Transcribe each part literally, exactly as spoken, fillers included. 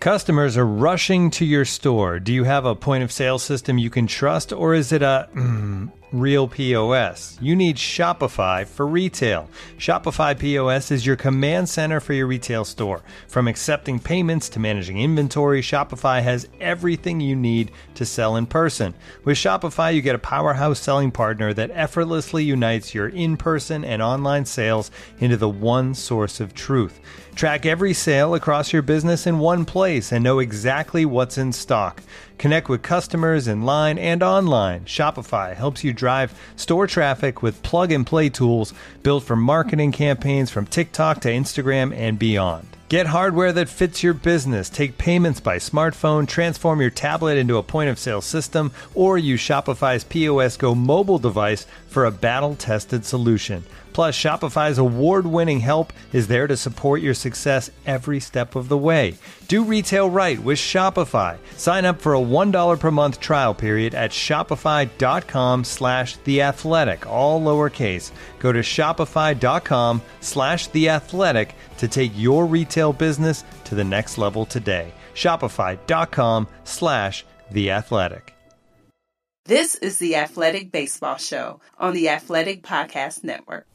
Customers are rushing to your store. Do you have a point of sale system you can trust, or is it a mm, real P O S? You need Shopify for retail. Shopify P O S is your command center for your retail store. From accepting payments to managing inventory, Shopify has everything you need to sell in person. With Shopify, you get a powerhouse selling partner that effortlessly unites your in-person and online sales into the one source of truth. Track every sale across your business in one place and know exactly what's in stock. Connect with customers in line and online. Shopify helps you drive store traffic with plug-and-play tools built for marketing campaigns from TikTok to Instagram and beyond. Get hardware that fits your business. Take payments by smartphone, transform your tablet into a point-of-sale system, or use Shopify's P O S Go mobile device for a battle-tested solution. Plus, Shopify's award-winning help is there to support your success every step of the way. Do retail right with Shopify. Sign up for a one dollar per month trial period at shopify.com slash theathletic, all lowercase. Go to shopify.com slash theathletic to take your retail business to the next level today. Shopify.com slash theathletic. This is the Athletic Baseball Show on the Athletic Podcast Network.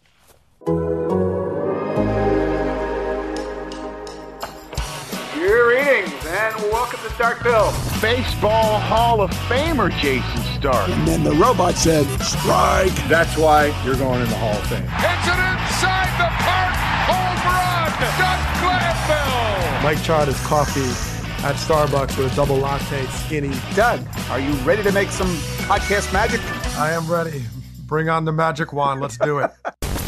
Greetings and welcome to Starkville. Baseball Hall of Famer Jason Stark. And then the robot said, strike. That's why you're going in the Hall of Fame. It's an inside the park home run. Doug Glanville. Mike tried his coffee at Starbucks with a double latte skinny. Doug, are you ready to make some podcast magic? I am ready. Bring on the magic wand. Let's do it.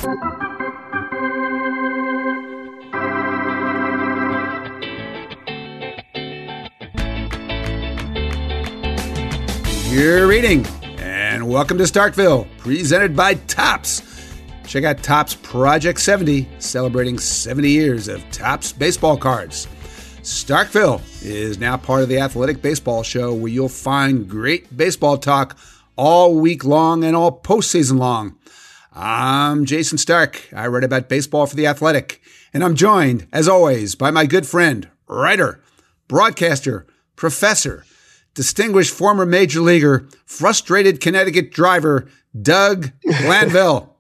You're reading, and welcome to Starkville, presented by Topps. Check out Topps Project seventy, celebrating seventy years of Topps baseball cards. Starkville is now part of the Athletic Baseball Show, where you'll find great baseball talk all week long and all postseason long. I'm Jason Stark. I write about baseball for The Athletic, and I'm joined, as always, by my good friend, writer, broadcaster, professor, distinguished former major leaguer, frustrated Connecticut driver, Doug Glanville.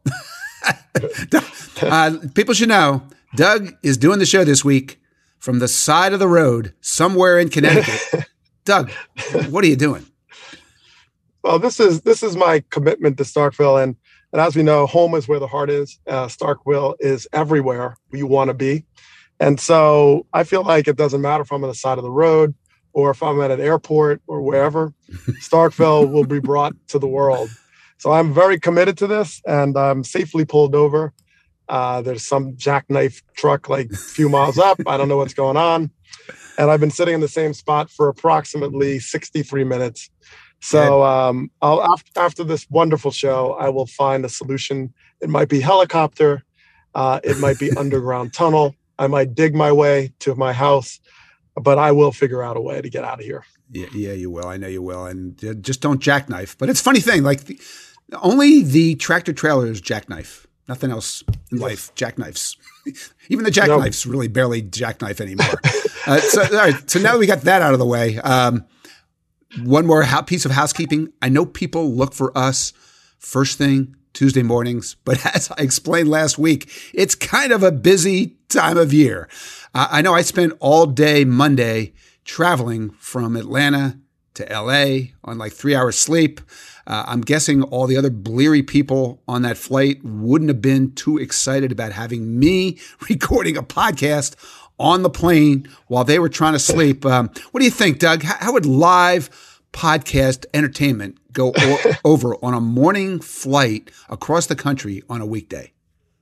uh, people should know, Doug is doing the show this week from the side of the road somewhere in Connecticut. Doug, what are you doing? Well, this is this is my commitment to Starkville. And, and as we know, home is where the heart is. Uh, Starkville is everywhere you want to be. And so I feel like it doesn't matter if I'm on the side of the road or if I'm at an airport or wherever, Starkville will be brought to the world. So I'm very committed to this, and I'm safely pulled over. Uh, there's some jackknife truck like a few miles up. I don't know what's going on. And I've been sitting in the same spot for approximately sixty-three minutes. So um, I'll after, after this wonderful show, I will find a solution. It might be helicopter. Uh, it might be underground tunnel. I might dig my way to my house. But I will figure out a way to get out of here. Yeah, yeah, you will. I know you will. And uh, just don't jackknife. But it's a funny thing. Like the, only the tractor trailers jackknife. Nothing else in life jackknifes. Even the jackknifes nope. really barely jackknife anymore. uh, so, all right. So now we got that out of the way. Um, one more ho- piece of housekeeping. I know people look for us first thing Tuesday mornings, but as I explained last week, it's kind of a busy time of year. Uh, I know I spent all day Monday traveling from Atlanta to L A on like three hours sleep. Uh, I'm guessing all the other bleary people on that flight wouldn't have been too excited about having me recording a podcast on the plane while they were trying to sleep. Um, what do you think, Doug? How, how would live podcast entertainment go o- over on a morning flight across the country on a weekday?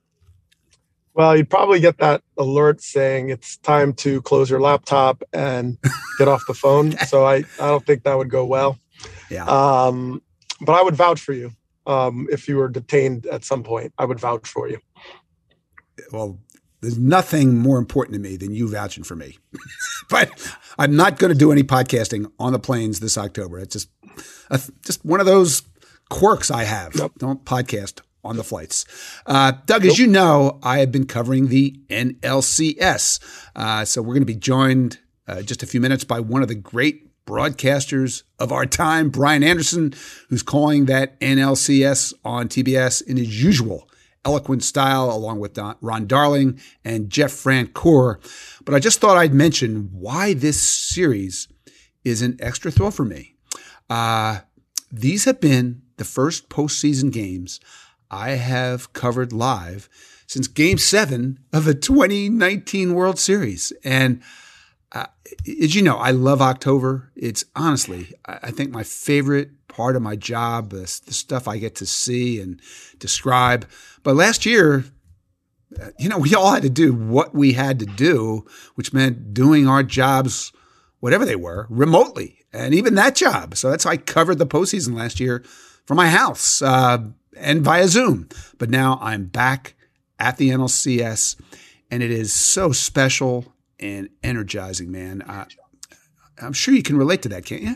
Well, you'd probably get that alert saying it's time to close your laptop and get off the phone. So I, I don't think that would go well. Yeah. Um, but I would vouch for you. Um, if you were detained at some point, I would vouch for you. Well, there's nothing more important to me than you vouching for me. But I'm not going to do any podcasting on the planes this October. It's just a, just one of those quirks I have. Nope. Don't podcast on the flights. Uh, Doug, nope. As you know, I have been covering the N L C S. Uh, so we're going to be joined uh, just a few minutes by one of the great broadcasters of our time, Brian Anderson, who's calling that N L C S on T B S in his usual eloquent style, along with Don, Ron Darling and Jeff Francoeur. But I just thought I'd mention why this series is an extra thrill for me. Uh, these have been the first postseason games I have covered live since Game seven of the twenty nineteen World Series. And uh, as you know, I love October. It's honestly, I think, my favorite part of my job, the, the stuff I get to see and describe. But last year, you know, we all had to do what we had to do, which meant doing our jobs, whatever they were, remotely. And even that job. So that's how I covered the postseason last year from my house uh, and via Zoom. But now I'm back at the N L C S, and it is so special and energizing, man. Uh, I'm sure you can relate to that, can't you?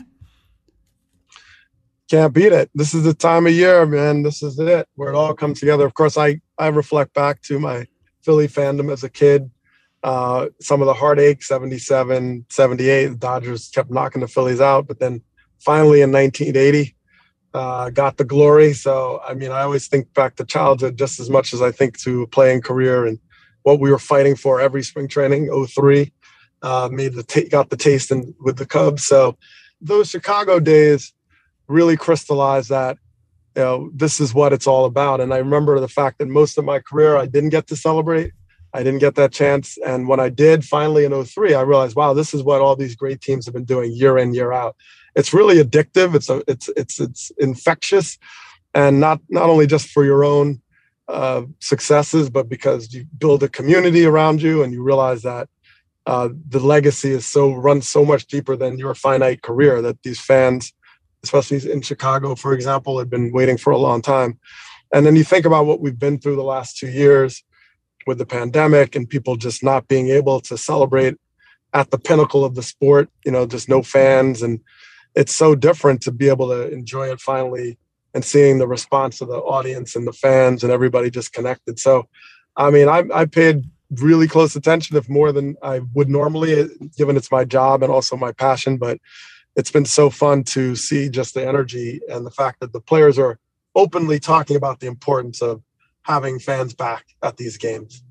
Can't beat it. This is the time of year, man. This is it, where it all comes together. Of course, I, I reflect back to my Philly fandom as a kid. Uh, some of the heartache, seventy-seven, seventy-eight, the Dodgers kept knocking the Phillies out. But then finally in nineteen eighty, uh, got the glory. So, I mean, I always think back to childhood just as much as I think to playing career and what we were fighting for every spring training. oh three uh, made the t- got the taste in, with the Cubs. So those Chicago days really crystallized that, you know, this is what it's all about. And I remember the fact that most of my career I didn't get to celebrate. I didn't get that chance. And when I did finally in oh three, I realized, wow, this is what all these great teams have been doing year in, year out. It's really addictive. It's a, it's, it's, it's infectious, and not, not only just for your own uh, successes, but because you build a community around you and you realize that uh, the legacy is so runs so much deeper than your finite career, that these fans, especially in Chicago, for example, had been waiting for a long time. And then you think about what we've been through the last two years with the pandemic and people just not being able to celebrate at the pinnacle of the sport, you know, just no fans. And it's so different to be able to enjoy it finally and seeing the response of the audience and the fans and everybody just connected. So, I mean, I, I paid really close attention, if more than I would normally, given it's my job and also my passion. But it's been so fun to see just the energy and the fact that the players are openly talking about the importance of having fans back at these games.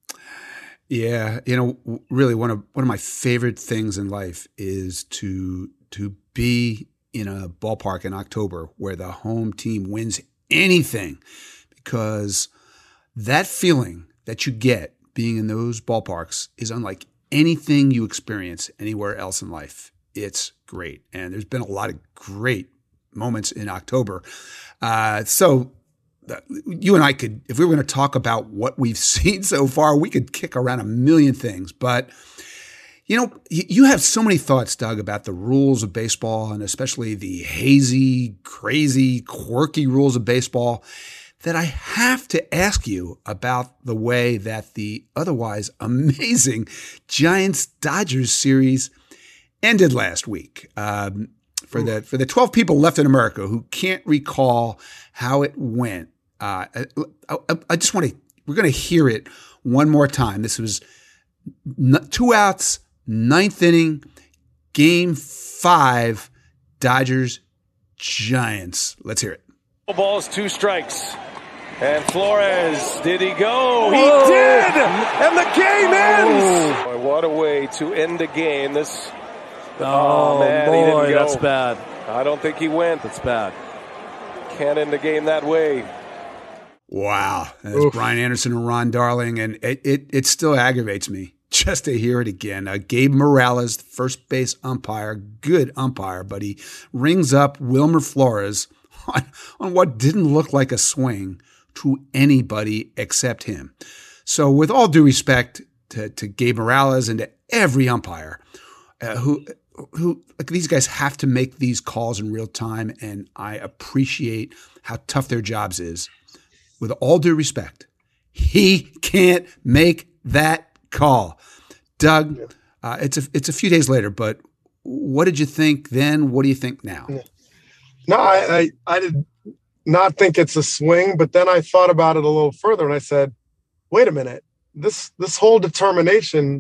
Yeah, you know, really one of one of my favorite things in life is to to be in a ballpark in October where the home team wins anything, because that feeling that you get being in those ballparks is unlike anything you experience anywhere else in life. It's great. And there's been a lot of great moments in October. Uh, so you and I could, if we were going to talk about what we've seen so far, we could kick around a million things. But, you know, you have so many thoughts, Doug, about the rules of baseball, and especially the hazy, crazy, quirky rules of baseball, that I have to ask you about the way that the otherwise amazing Giants-Dodgers series ended last week. Um, for the for the twelve people left in America who can't recall how it went, uh, I, I, I just want to, we're going to hear it one more time. This was two outs, ninth inning, game five, Dodgers Giants. Let's hear it. Balls, two strikes. And Flores, did he go? He Whoa. did! And the game ends! Boy, what a way to end the game. This. Oh, oh man, boy, he didn't go. That's bad. I don't think he went. That's bad. Can't end the game that way. Wow. That's Brian Anderson and Ron Darling, and it, it, it still aggravates me just to hear it again. Uh, Gabe Morales, first base umpire, good umpire, but he rings up Wilmer Flores on, on what didn't look like a swing to anybody except him. So with all due respect to, to Gabe Morales and to every umpire, uh, who who like these guys have to make these calls in real time, and I appreciate how tough their jobs is. With all due respect, he can't make that call. Doug, uh, it's a it's a few days later, but what did you think then? What do you think now? No, I, I, I did not think it's a swing, but then I thought about it a little further, and I said, wait a minute, this this whole determination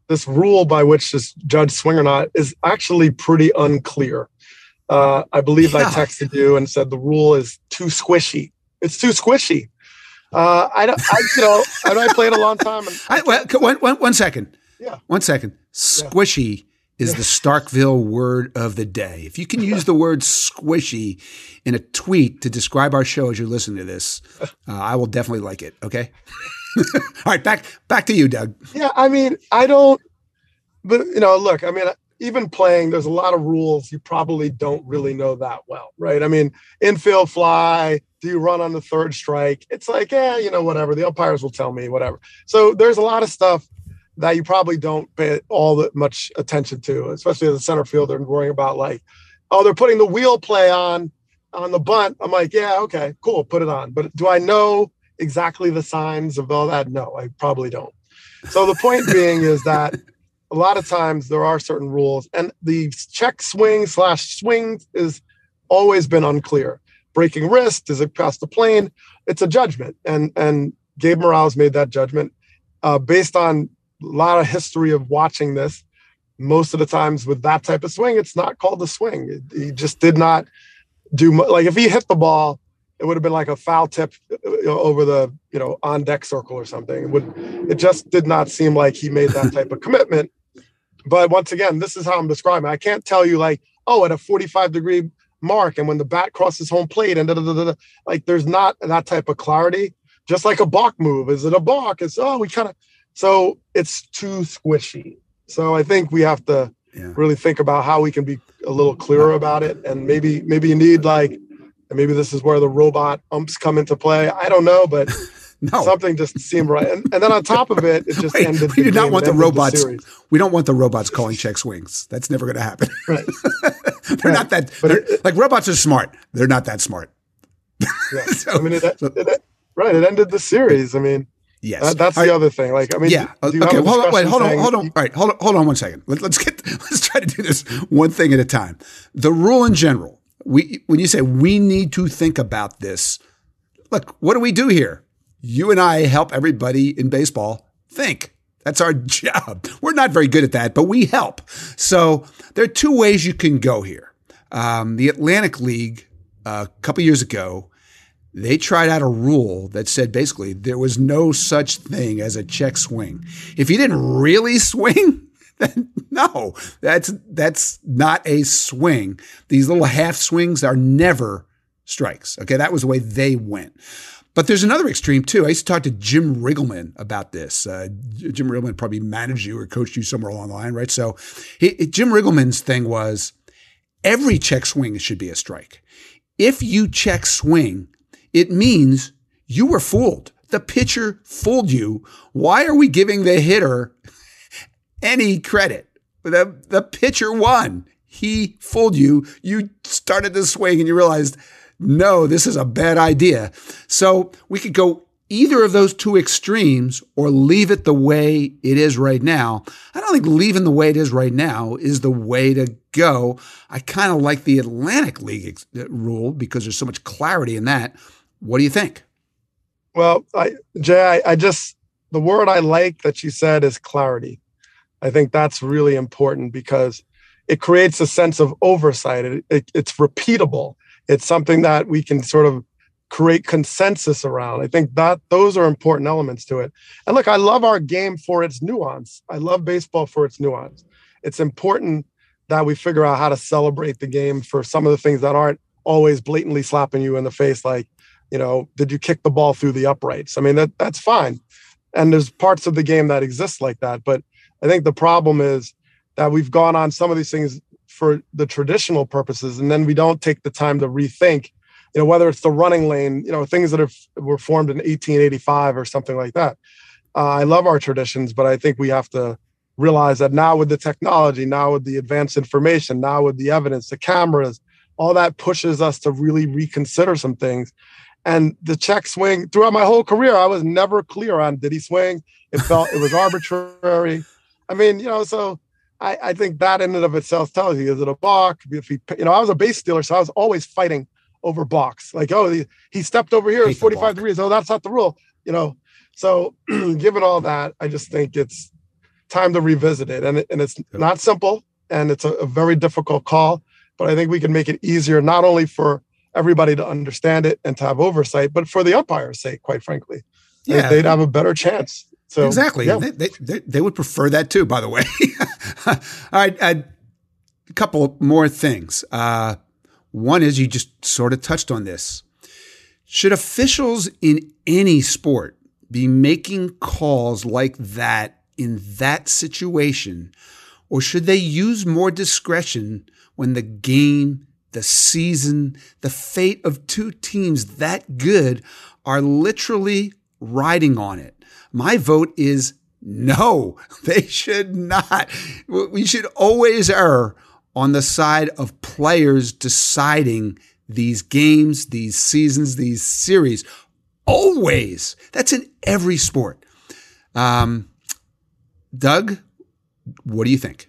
this rule by which this judge swing or not is actually pretty unclear. Uh, I believe yeah. I texted you and said the rule is too squishy. It's too squishy. Uh, I don't, I, you know, I know I played a long time. And I, well, one, one, one second. Yeah. One second. Squishy yeah. is yeah. the Starkville word of the day. If you can use the word squishy in a tweet to describe our show as you're listening to this, uh, I will definitely like it. Okay. All right. Back, back to you, Doug. Yeah. I mean, I don't, but you know, look, I mean, even playing, there's a lot of rules you probably don't really know that well, right? I mean, infield fly, do you run on the third strike? It's like, yeah, you know, whatever. The umpires will tell me, whatever. So there's a lot of stuff that you probably don't pay all that much attention to, especially as a center fielder and worrying about like, oh, they're putting the wheel play on on the bunt. I'm like, yeah, okay, cool, put it on. But do I know exactly the signs of all that? No, I probably don't. So the point being is that a lot of times there are certain rules, and the check swing slash swing is always been unclear. Breaking wrist, is it past the plane? It's a judgment. And, and Gabe Morales made that judgment uh, based on a lot of history of watching this. Most of the times with that type of swing, it's not called a swing. It, he just did not do much. Like if he hit the ball, it would have been like a foul tip you know, over the, you know, on deck circle or something. It would, it just did not seem like he made that type of commitment. But once again, this is how I'm describing it. I can't tell you like, oh, at a forty-five degree mark and when the bat crosses home plate and da, da, da, da, like there's not that type of clarity. Just like a balk move. Is it a balk? It's, oh, we kind of, so it's too squishy. So I think we have to yeah. really think about how we can be a little clearer about it. And maybe, maybe you need like, maybe this is where the robot umps come into play. I don't know, but no. something just seemed right. And, and then on top of it, it just Wait, ended. We do not want the robots. The we don't want the robots calling check swings. That's never going to happen. Right. they're right. not that. They're, it, like robots are smart. They're not that smart. Yeah. so, I mean, it, so, it, right. It ended the series. I mean, yes. That, that's right. the other thing. Like, I mean, yeah. Do, do you okay. have a hold on. Wait. Hold on. Hold on. You, All right. Hold on. Hold on one second. Let, let's get. Let's try to do this one thing at a time. The rule in general. We when you say we need to think about this. Look, what do we do here? You and I help everybody in baseball think. That's our job. We're not very good at that, but we help. So there are two ways you can go here. Um, the Atlantic League, uh, a couple years ago, they tried out a rule that said basically there was no such thing as a check swing. If you didn't really swing, then no, that's that's not a swing. These little half swings are never strikes. Okay, that was the way they went. But there's another extreme too. I used to talk to Jim Riggleman about this. Uh, Jim Riggleman probably managed you or coached you somewhere along the line, right? So he, Jim Riggleman's thing was every check swing should be a strike. If you check swing, it means you were fooled. The pitcher fooled you. Why are we giving the hitter any credit? The, the pitcher won. He fooled you. You started to swing and you realized, no, this is a bad idea. So we could go either of those two extremes or leave it the way it is right now. I don't think leaving the way it is right now is the way to go. I kind of like the Atlantic League ex- rule because there's so much clarity in that. What do you think? Well, I, Jay, I, I just, the word I like that you said is clarity. I think that's really important because it creates a sense of oversight. It, it, it's repeatable. It's something that we can sort of create consensus around. I think that those are important elements to it. And look, I love our game for its nuance. I love baseball for its nuance. It's important that we figure out how to celebrate the game for some of the things that aren't always blatantly slapping you in the face. Like, you know, did you kick the ball through the uprights? I mean, that that's fine. And there's parts of the game that exist like that. But I think the problem is that we've gone on some of these things for the traditional purposes, and then we don't take the time to rethink, you know, whether it's the running lane, you know, things that have, were formed in eighteen eighty-five or something like that. Uh, I love our traditions, but I think we have to realize that now with the technology, now with the advanced information, now with the evidence, the cameras, all that pushes us to really reconsider some things. And the check swing, throughout my whole career, I was never clear on, did he swing? It felt, it was arbitrary. I mean, you know, so I, I think that in and of itself tells you, is it a balk? If he, you know, I was a base stealer, so I was always fighting over balks. Like, oh, he, he stepped over here, it's forty-five degrees. Oh, that's not the rule, you know? So given all that, I just think it's, time to revisit it. And, it, and it's not simple, and it's a, a very difficult call, but I think we can make it easier, not only for everybody to understand it and to have oversight, but for the umpire's sake, quite frankly. Yeah. They'd have a better chance. So exactly. Yeah. They, they, they would prefer that too, by the way. All right. A couple more things. Uh, one is, you just sort of touched on this. Should officials in any sport be making calls like that in that situation, or should they use more discretion when the game, the season, the fate of two teams that good are literally riding on it? My vote is no, they should not. We should always err on the side of players deciding these games, these seasons, these series. Always. That's in every sport. Um, Doug, what do you think?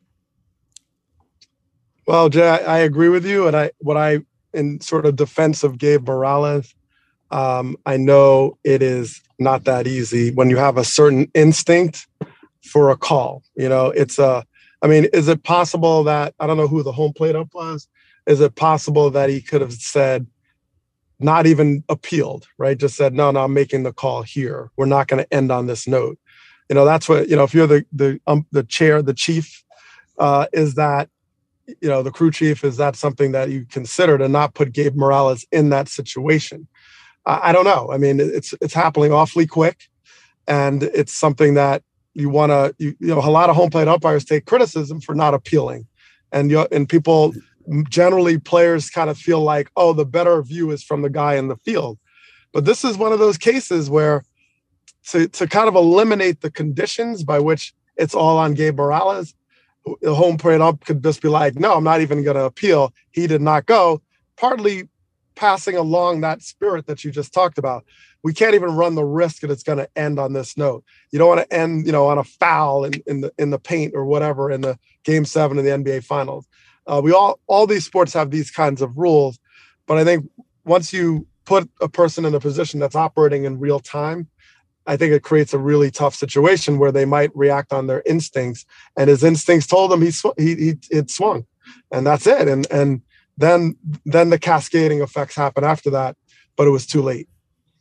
Well, Jay, I agree with you. And I, what I, in sort of defense of Gabe Morales, um, I know it is not that easy when you have a certain instinct for a call. You know, it's a, I mean, is it possible that, I don't know who the home plate up was, is it possible that he could have said, not even appealed, right? Just said, no, no, I'm making the call here. We're not going to end on this note. You know, that's what, you know, if you're the, the, um, the chair, the chief, uh, is that, you know, the crew chief, is that something that you consider to not put Gabe Morales in that situation? I, I don't know. I mean, it's, it's happening awfully quick, and it's something that you want to, you, you know, a lot of home plate umpires take criticism for not appealing, and you and people, generally players kind of feel like, oh, the better view is from the guy in the field. But this is one of those cases where to, to kind of eliminate the conditions by which it's all on Gabe Morales, the home plate ump could just be like, no, I'm not even going to appeal. He did not go. Partly passing along that spirit that you just talked about. We can't even run the risk that it's going to end on this note. You don't want to end, you know, on a foul in, in the in the paint or whatever in the game seven of the N B A Finals. Uh, we all, all these sports have these kinds of rules, but I think once you put a person in a position that's operating in real time, I think it creates a really tough situation where they might react on their instincts, and his instincts told him he sw- he, he it swung, and that's it. And and then then the cascading effects happen after that, but it was too late.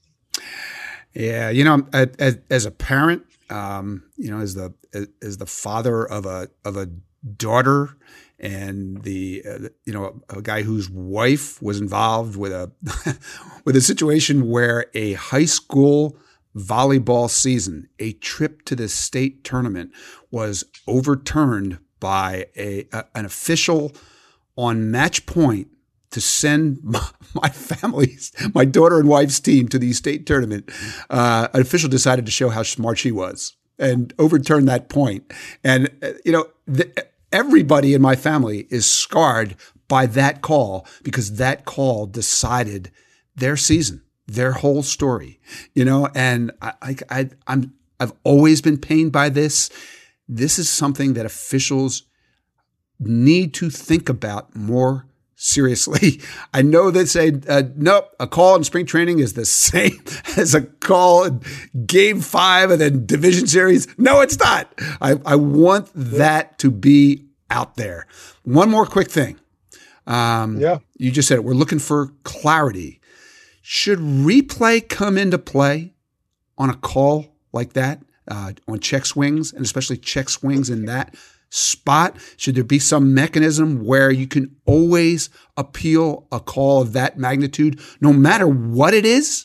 Yeah, you know, as, as a parent, um, you know, as the as the father of a of a daughter. And the uh, you know a guy whose wife was involved with a with a situation where a high school volleyball season, a trip to the state tournament, was overturned by a, a an official on match point to send my, my family's, my daughter and wife's team to the state tournament. Uh, an official decided to show how smart she was and overturned that point. And uh, you know. The, Everybody in my family is scarred by that call, because that call decided their season, their whole story, you know. And I, I, I, I'm, I've always been pained by this. This is something that officials need to think about more seriously. I know they say, uh, nope, a call in spring training is the same as a call in game five of the division series. No, it's not. I, I want that to be out there. One more quick thing. Um, yeah. You just said it. We're looking for clarity. Should replay come into play on a call like that, uh, on check swings, and especially check swings in that spot? Should there be some mechanism where you can always appeal a call of that magnitude, no matter what it is?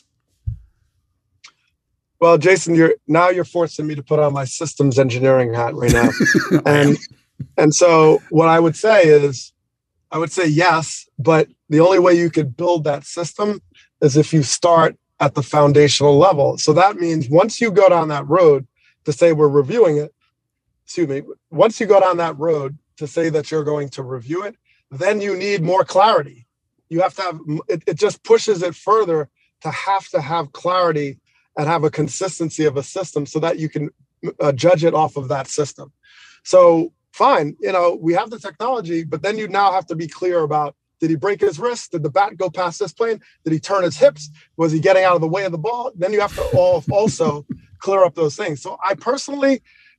Well, Jason, you're now you're forcing me to put on my systems engineering hat right now. and and so what I would say is, I would say yes, but the only way you could build that system is if you start at the foundational level. So that means once you go down that road to say we're reviewing it, excuse me, once you go down that road to say that you're going to review it, then you need more clarity. You have to have, it, it just pushes it further to have to have clarity and have a consistency of a system so that you can uh, judge it off of that system. So fine, you know, we have the technology, but then you now have to be clear about, did he break his wrist? Did the bat go past this plane? Did he turn his hips? Was he getting out of the way of the ball? Then you have to all, also clear up those things. So I personally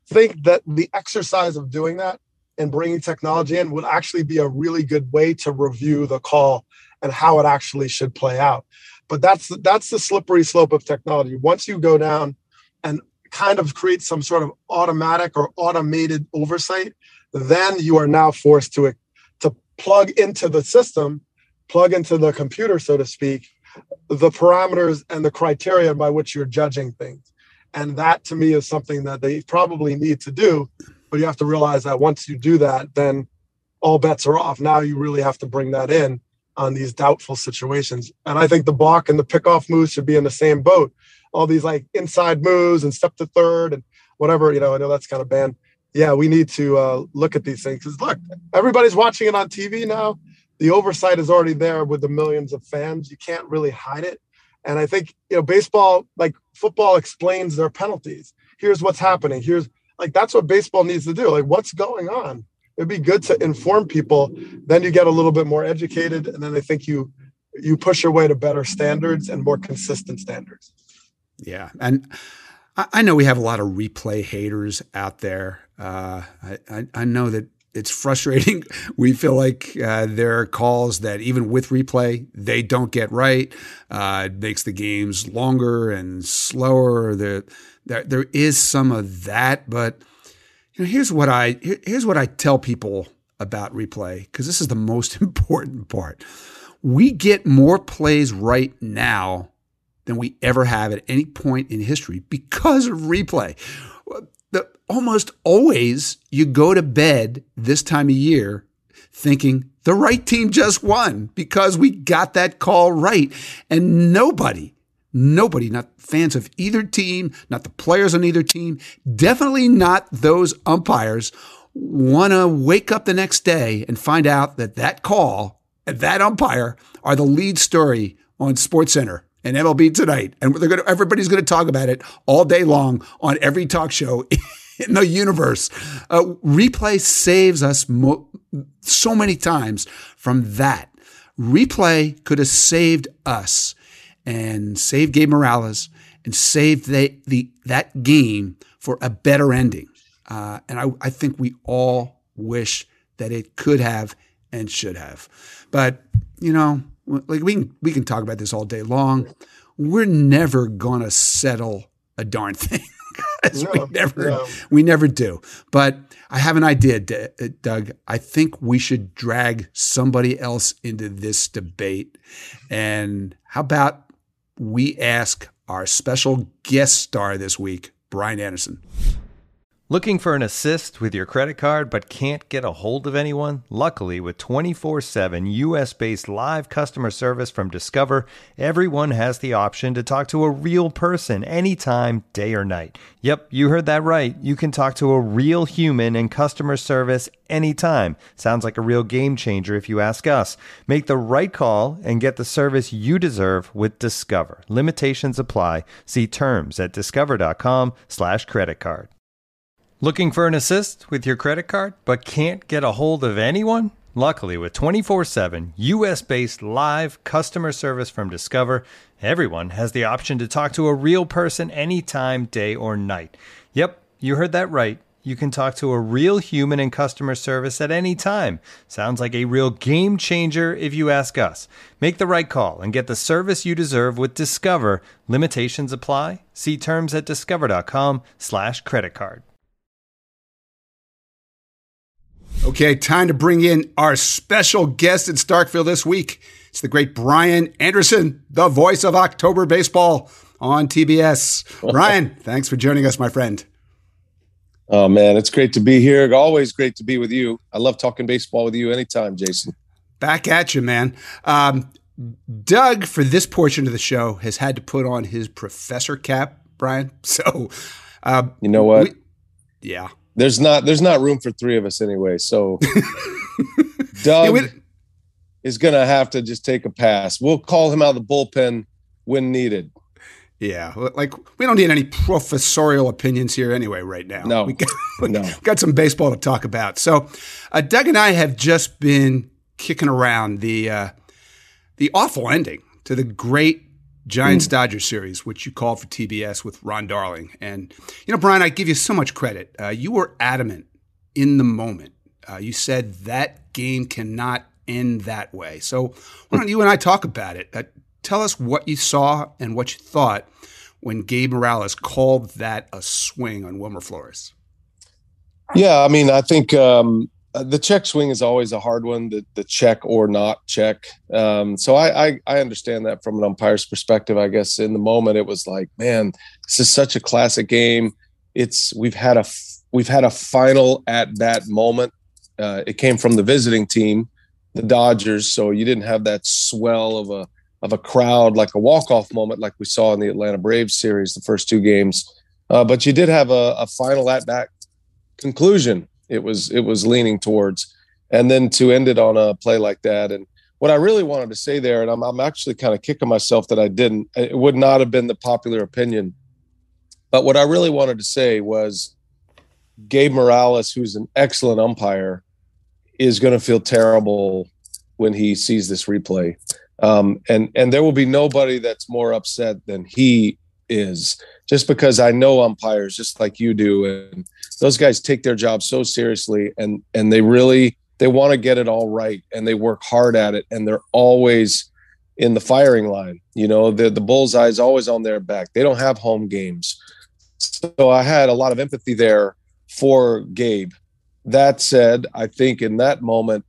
think that the exercise of doing that and bringing technology in would actually be a really good way to review the call and how it actually should play out. But that's that's the slippery slope of technology. Once you go down and kind of create some sort of automatic or automated oversight, then you are now forced to, to plug into the system, plug into the computer, so to speak, the parameters and the criteria by which you're judging things. And that, to me, is something that they probably need to do. But you have to realize that once you do that, then all bets are off. Now you really have to bring that in on these doubtful situations. And I think the balk and the pickoff moves should be in the same boat. All these like inside moves and step to third and whatever, you know, I know that's kind of banned. Yeah, we need to uh, look at these things. Because look, everybody's watching it on T V now. The oversight is already there with the millions of fans. You can't really hide it. And I think, you know, baseball, like football, explains their penalties. Here's what's happening. Here's like, that's what baseball needs to do. Like, what's going on? It'd be good to inform people. Then you get a little bit more educated. And then I think you, you push your way to better standards and more consistent standards. Yeah. And I, I know we have a lot of replay haters out there. Uh, I, I, I know that it's frustrating. We feel like uh, there are calls that even with replay, they don't get right. Uh, it makes the games longer and slower. There, there, there is some of that, but you know, here's what I here, here's what I tell people about replay, because this is the most important part. We get more plays right now than we ever have at any point in history because of replay. The, almost always you go to bed this time of year thinking the right team just won because we got that call right. And nobody, nobody, not fans of either team, not the players on either team, definitely not those umpires, want to wake up the next day and find out that that call and that umpire are the lead story on SportsCenter and M L B Tonight. And they're going to, everybody's going to talk about it all day long on every talk show in the universe. Uh, replay saves us mo- so many times from that. Replay could have saved us and saved Gabe Morales and saved the, the that game for a better ending. Uh, and I, I think we all wish that it could have and should have. But, you know, like we can, we can talk about this all day long. We're never going to settle a darn thing. no, we never, no. we never do. But I have an idea, Doug. I think we should drag somebody else into this debate. And how about we ask our special guest star this week, Brian Anderson? Looking for an assist with your credit card but can't get a hold of anyone? Luckily, with twenty-four seven U S-based live customer service from Discover, everyone has the option to talk to a real person anytime, day or night. Yep, you heard that right. You can talk to a real human in customer service anytime. Sounds like a real game changer if you ask us. Make the right call and get the service you deserve with Discover. Limitations apply. See terms at discover.com slash credit card. Looking for an assist with your credit card but can't get a hold of anyone? Luckily, with twenty-four seven U S-based live customer service from Discover, everyone has the option to talk to a real person anytime, day or night. Yep, you heard that right. You can talk to a real human in customer service at any time. Sounds like a real game changer if you ask us. Make the right call and get the service you deserve with Discover. Limitations apply. See terms at discover.com slash credit card. Okay, time to bring in our special guest in Starkville this week. It's the great Brian Anderson, the voice of October baseball on T B S. Brian, thanks for joining us, my friend. Oh, man, it's great to be here. Always great to be with you. I love talking baseball with you anytime, Jason. Back at you, man. Um, Doug, for this portion of the show, has had to put on his professor cap, Brian. So, uh, you know what? We, yeah. There's not there's not room for three of us anyway. So Doug yeah, we, is going to have to just take a pass. We'll call him out of the bullpen when needed. Yeah, like we don't need any professorial opinions here anyway right now. No, we got, we no. got some baseball to talk about. So uh, Doug and I have just been kicking around the uh, the awful ending to the great Giants-Dodgers series, which you called for T B S with Ron Darling. And, you know, Brian, I give you so much credit. Uh, you were adamant in the moment. Uh, you said that game cannot end that way. So why don't you and I talk about it? Uh, tell us what you saw and what you thought when Gabe Morales called that a swing on Wilmer Flores. Yeah, I mean, I think um, the check swing is always a hard one, the, the check or not check. Um, so I, I, I understand that from an umpire's perspective. I guess in the moment it was like, man, this is such a classic game. It's we've had a we've had a final at that moment. Uh, it came from the visiting team, the Dodgers, so you didn't have that swell of a of a crowd like a walk-off moment like we saw in the Atlanta Braves series, the first two games. Uh, but you did have a, a final at-bat conclusion. It was it was leaning towards. And then to end it on a play like that. And what I really wanted to say there, and I'm, I'm actually kind of kicking myself that I didn't, it would not have been the popular opinion. But what I really wanted to say was Gabe Morales, who's an excellent umpire, is going to feel terrible when he sees this replay. Um, and, and there will be nobody that's more upset than he is, just because I know umpires just like you do. And those guys take their job so seriously, and, and they really, they want to get it all right, and they work hard at it. And they're always in the firing line. You know, the, the bullseye is always on their back. They don't have home games. So I had a lot of empathy there for Gabe. That said, I think in that moment,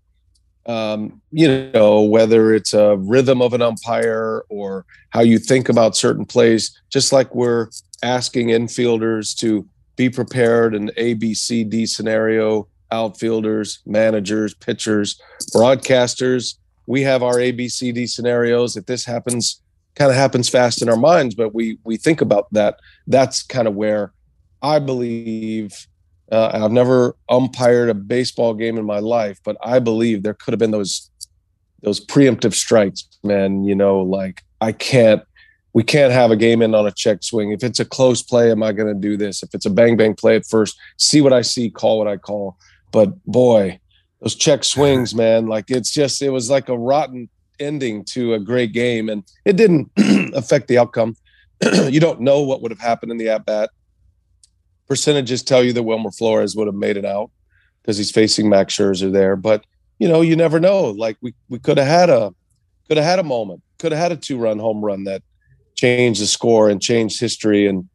Um, you know, whether it's a rhythm of an umpire or how you think about certain plays, just like we're asking infielders to be prepared in A, B, C, D scenario, outfielders, managers, pitchers, broadcasters, we have our A, B, C, D scenarios. If this happens, kind of happens fast in our minds, but we we think about that. That's kind of where I believe Uh, I've never umpired a baseball game in my life, but I believe there could have been those those preemptive strikes, man. You know, like I can't, we can't have a game in on a check swing. If it's a close play, am I going to do this? If it's a bang bang play at first, see what I see, call what I call. But boy, those check swings, man, like it's just, it was like a rotten ending to a great game, and it didn't affect the outcome. You don't know what would have happened in the at bat. Percentages tell you that Wilmer Flores would have made it out because he's facing Max Scherzer there. But, you know, you never know. Like we, we could have had a could have had a moment, could have had a two-run home run that changed the score and changed history. And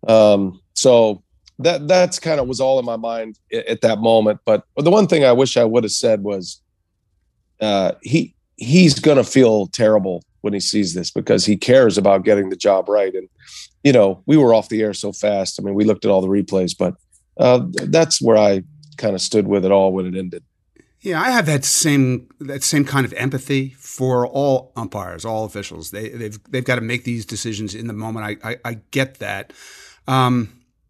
um, so that that's kind of was all in my mind at, at that moment. But the one thing I wish I would have said was uh, he he's going to feel terrible when he sees this because he cares about getting the job right. And, you know, we were off the air so fast. I mean, we looked at all the replays, but uh, that's where I kind of stood with it all when it ended. Yeah, I have that same that same kind of empathy for all umpires, all officials. They they've they've got to make these decisions in the moment. I I, I get that. Um,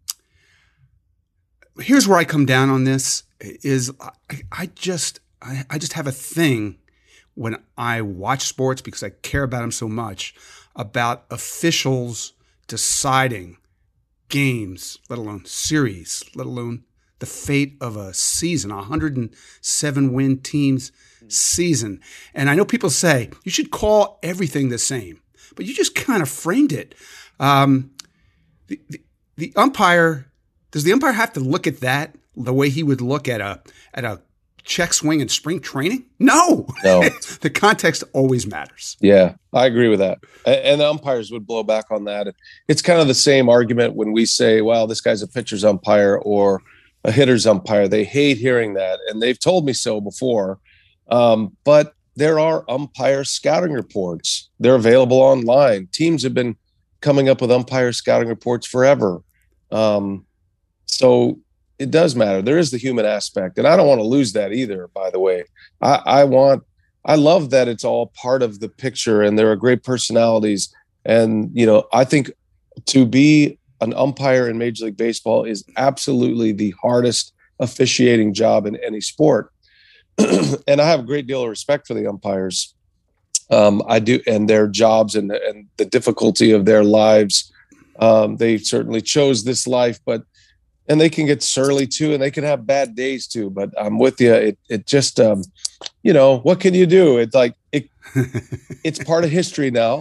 here's where I come down on this: is I, I just I, I just have a thing when I watch sports because I care about them so much about officials deciding games, let alone series, let alone the fate of a season, a one hundred seven win team's season. And I know people say you should call everything the same, but you just kind of framed it. Um, the, the, the umpire, does the umpire have to look at that the way he would look at a at a check swing in spring training? No. No. The context always matters. Yeah, I agree with that. And the umpires would blow back on that. It's kind of the same argument when we say, well, this guy's a pitcher's umpire or a hitter's umpire. They hate hearing that, and they've told me so before. Um, but there are umpire scouting reports. They're available online. Teams have been coming up with umpire scouting reports forever. Um, so it does matter. There is the human aspect, and I don't want to lose that either, by the way. I, I want – I love that it's all part of the picture, and there are great personalities. And, you know, I think to be – an umpire in Major League Baseball is absolutely the hardest officiating job in any sport. And I have a great deal of respect for the umpires. Um, I do, and their jobs and, and the difficulty of their lives. Um, they certainly chose this life, but, and they can get surly too, and they can have bad days too, but I'm with you. It, it just, um, you know, what can you do? It's like, it, it's part of history now.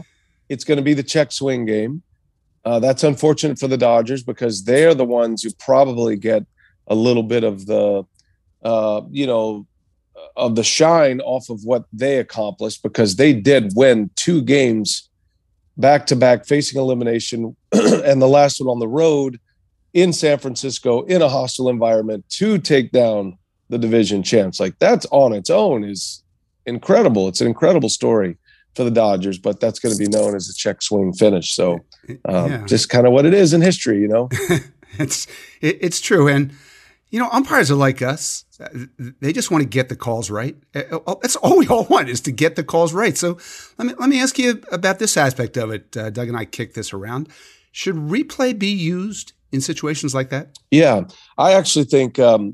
it's going to be the check swing game. Uh, that's unfortunate for the Dodgers because they're the ones who probably get a little bit of the, uh, you know, of the shine off of what they accomplished because they did win two games back to back facing elimination and the last one on the road in San Francisco in a hostile environment to take down the division champs. Like that's on its own is incredible. It's an incredible story for the Dodgers, but that's going to be known as a check swing finish. So um, yeah. just kind of what it is in history, you know, it's, it, it's true. And, you know, umpires are like us. They just want to get the calls right. That's all we all want is to get the calls right. So let me, let me ask you about this aspect of it. Uh, Doug and I kicked this around. Should replay be used in situations like that? Yeah, I actually think um,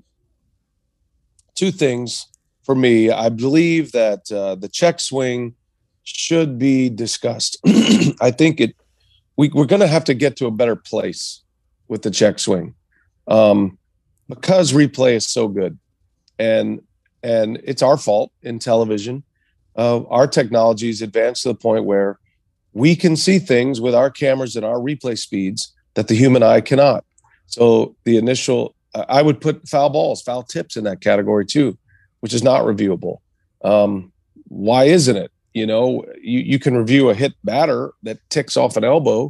two things for me. I believe that uh, the check swing should be discussed. I think it. We, we're going to have to get to a better place with the check swing um, because replay is so good, and and it's our fault in television. Uh, our technology is advanced to the point where we can see things with our cameras and our replay speeds that the human eye cannot. So the initial, I would put foul balls, foul tips in that category too, which is not reviewable. Um, why isn't it? You know, you, you can review a hit batter that ticks off an elbow.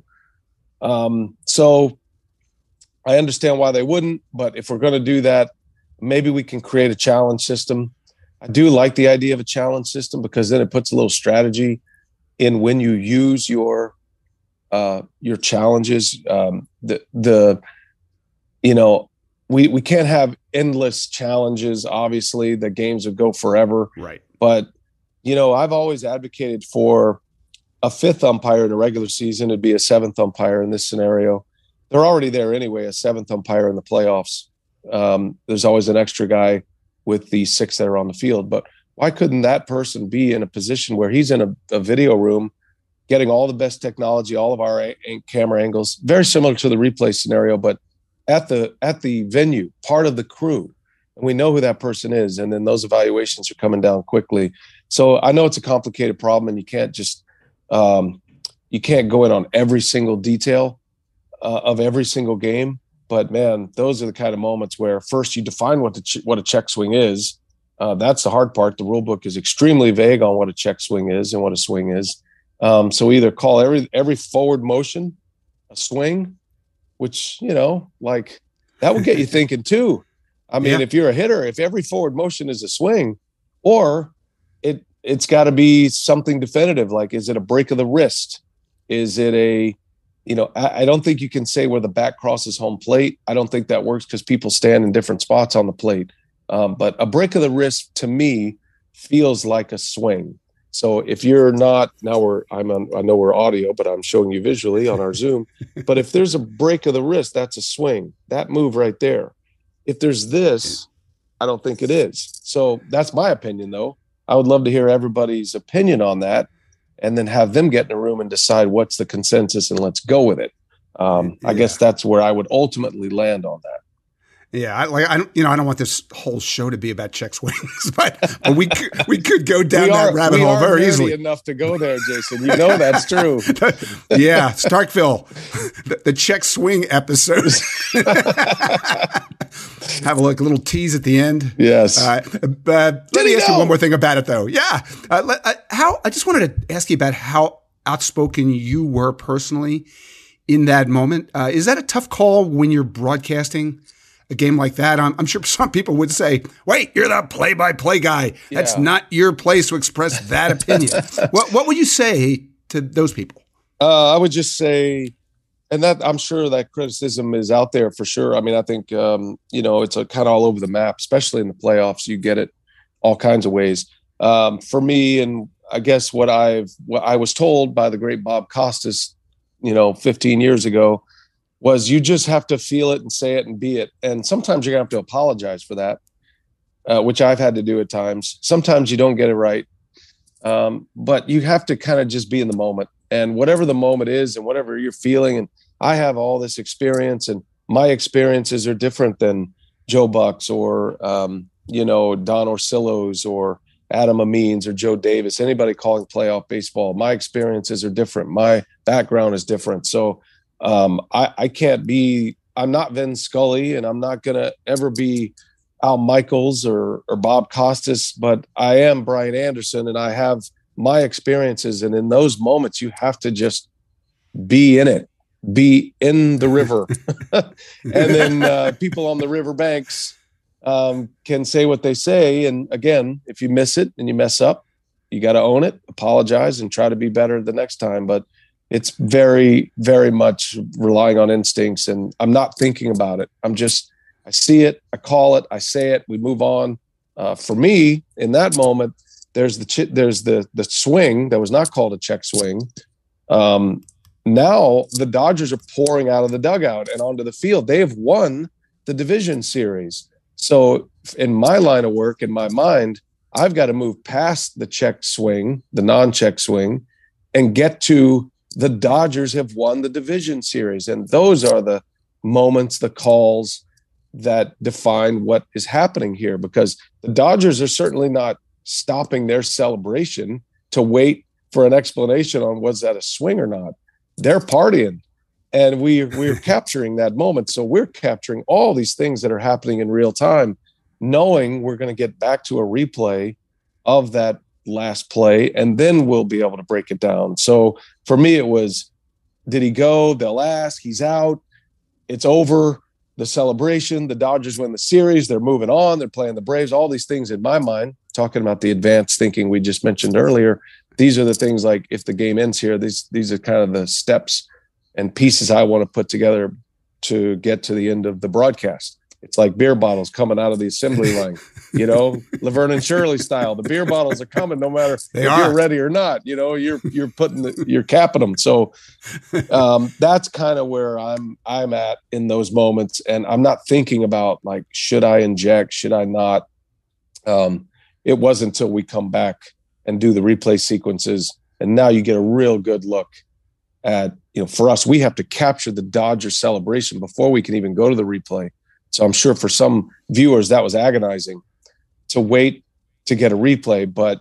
Um, so I understand why they wouldn't, but if we're going to do that, maybe we can create a challenge system. I do like the idea of a challenge system because then it puts a little strategy in when you use your uh, your challenges. Um, the the you know we we can't have endless challenges. Obviously, the games would go forever. Right. But you know, I've always advocated for a fifth umpire in a regular season. It'd be a seventh umpire in this scenario. They're already there anyway. A seventh umpire in the playoffs. Um, there's always an extra guy with the six that are on the field, but why couldn't that person be in a position where he's in a, a video room getting all the best technology, all of our a- camera angles, very similar to the replay scenario, but at the at the venue, part of the crew, and we know who that person is, and then those evaluations are coming down quickly. So I know it's a complicated problem, and you can't just um, you can't go in on every single detail uh, of every single game. But man, those are the kind of moments where first you define what the ch- what a check swing is. Uh, that's the hard part. The rule book is extremely vague on what a check swing is and what a swing is. Um, so either call every every forward motion a swing, which, you know, like that would get you thinking too. I mean, yeah. if you're a hitter, if every forward motion is a swing, or it it's got to be something definitive. Like, is it a break of the wrist? Is it a, you know, I, I don't think you can say where the bat crosses home plate. I don't think that works because people stand in different spots on the plate. Um, but a break of the wrist to me feels like a swing. So if you're not, now we're, I'm on, I know we're audio, but I'm showing you visually on our Zoom. But if there's a break of the wrist, that's a swing. That move right there. If there's this, I don't think it is. So that's my opinion, though. I would love to hear everybody's opinion on that, and then have them get in a room and decide what's the consensus and let's go with it. Um, yeah. I guess that's where I would ultimately land on that. Yeah, I, like I don't, you know, I don't want this whole show to be about check swings, but, but we could, we could go down are, that rabbit hole very easily. Enough to go there, Jason. You know that's true. Yeah, Starkville, the, the check swing episode. Have a like a little tease at the end. Yes. Uh, but let me ask know? you one more thing about it, though. Yeah. Uh, let, uh, how I just wanted to ask you about how outspoken you were personally in that moment. Uh, is that a tough call when you're broadcasting a game like that? I'm, I'm sure some people would say, wait, you're the play-by-play guy. Yeah. That's not your place to express that opinion. what, what would you say to those people? Uh, I would just say, and that I'm sure that criticism is out there for sure. I mean, I think, um, you know, it's a, kind of all over the map, especially in the playoffs. You get it all kinds of ways. Um, for me, and I guess what I've what I was told by the great Bob Costas, you know, fifteen years ago, was you just have to feel it and say it and be it. And sometimes you're going to have to apologize for that, uh, which I've had to do at times. Sometimes you don't get it right. Um, but you have to kind of just be in the moment, and whatever the moment is and whatever you're feeling. And I have all this experience, and my experiences are different than Joe Buck's or, um, you know, Don Orsillo's or Adam Ameens or Joe Davis, anybody calling playoff baseball. My experiences are different. My background is different. So um, I, I can't be, I'm not Vin Scully, and I'm not going to ever be Al Michaels or, or Bob Costas, but I am Brian Anderson, and I have my experiences. And in those moments, you have to just be in it, be in the river. And then uh, people on the river banks um, can say what they say. And again, if you miss it and you mess up, you got to own it, apologize, and try to be better the next time. But it's very, very much relying on instincts, and I'm not thinking about it. I'm just, I see it, I call it, I say it, we move on. Uh, for me, in that moment, there's the ch- there's the the swing that was not called a check swing. Um, now the Dodgers are pouring out of the dugout and onto the field. They have won the division series. So in my line of work, in my mind, I've got to move past the check swing, the non-check swing, and get to the Dodgers have won the division series. And those are the moments, the calls that define what is happening here, because the Dodgers are certainly not stopping their celebration to wait for an explanation on was that a swing or not. They're partying, and we we're capturing that moment. So we're capturing all these things that are happening in real time, knowing we're going to get back to a replay of that last play, and then we'll be able to break it down. So for me, it was, did he go? They'll ask, he's out. It's over. The celebration, the Dodgers win the series. They're moving on. They're playing the Braves. All these things in my mind, talking about the advanced thinking we just mentioned earlier. These are the things like, if the game ends here, these, these are kind of the steps and pieces I want to put together to get to the end of the broadcast. It's like beer bottles coming out of the assembly line, you know, Laverne and Shirley style. The beer bottles are coming no matter they if are. you're ready or not. You know, you're you're putting the, you're capping them. So um, that's kind of where I'm I'm at in those moments, and I'm not thinking about like, should I inject, should I not? Um, it wasn't until we come back and do the replay sequences, and now you get a real good look at, you know, for us, we have to capture the Dodger celebration before we can even go to the replay. So I'm sure for some viewers that was agonizing to wait to get a replay. But,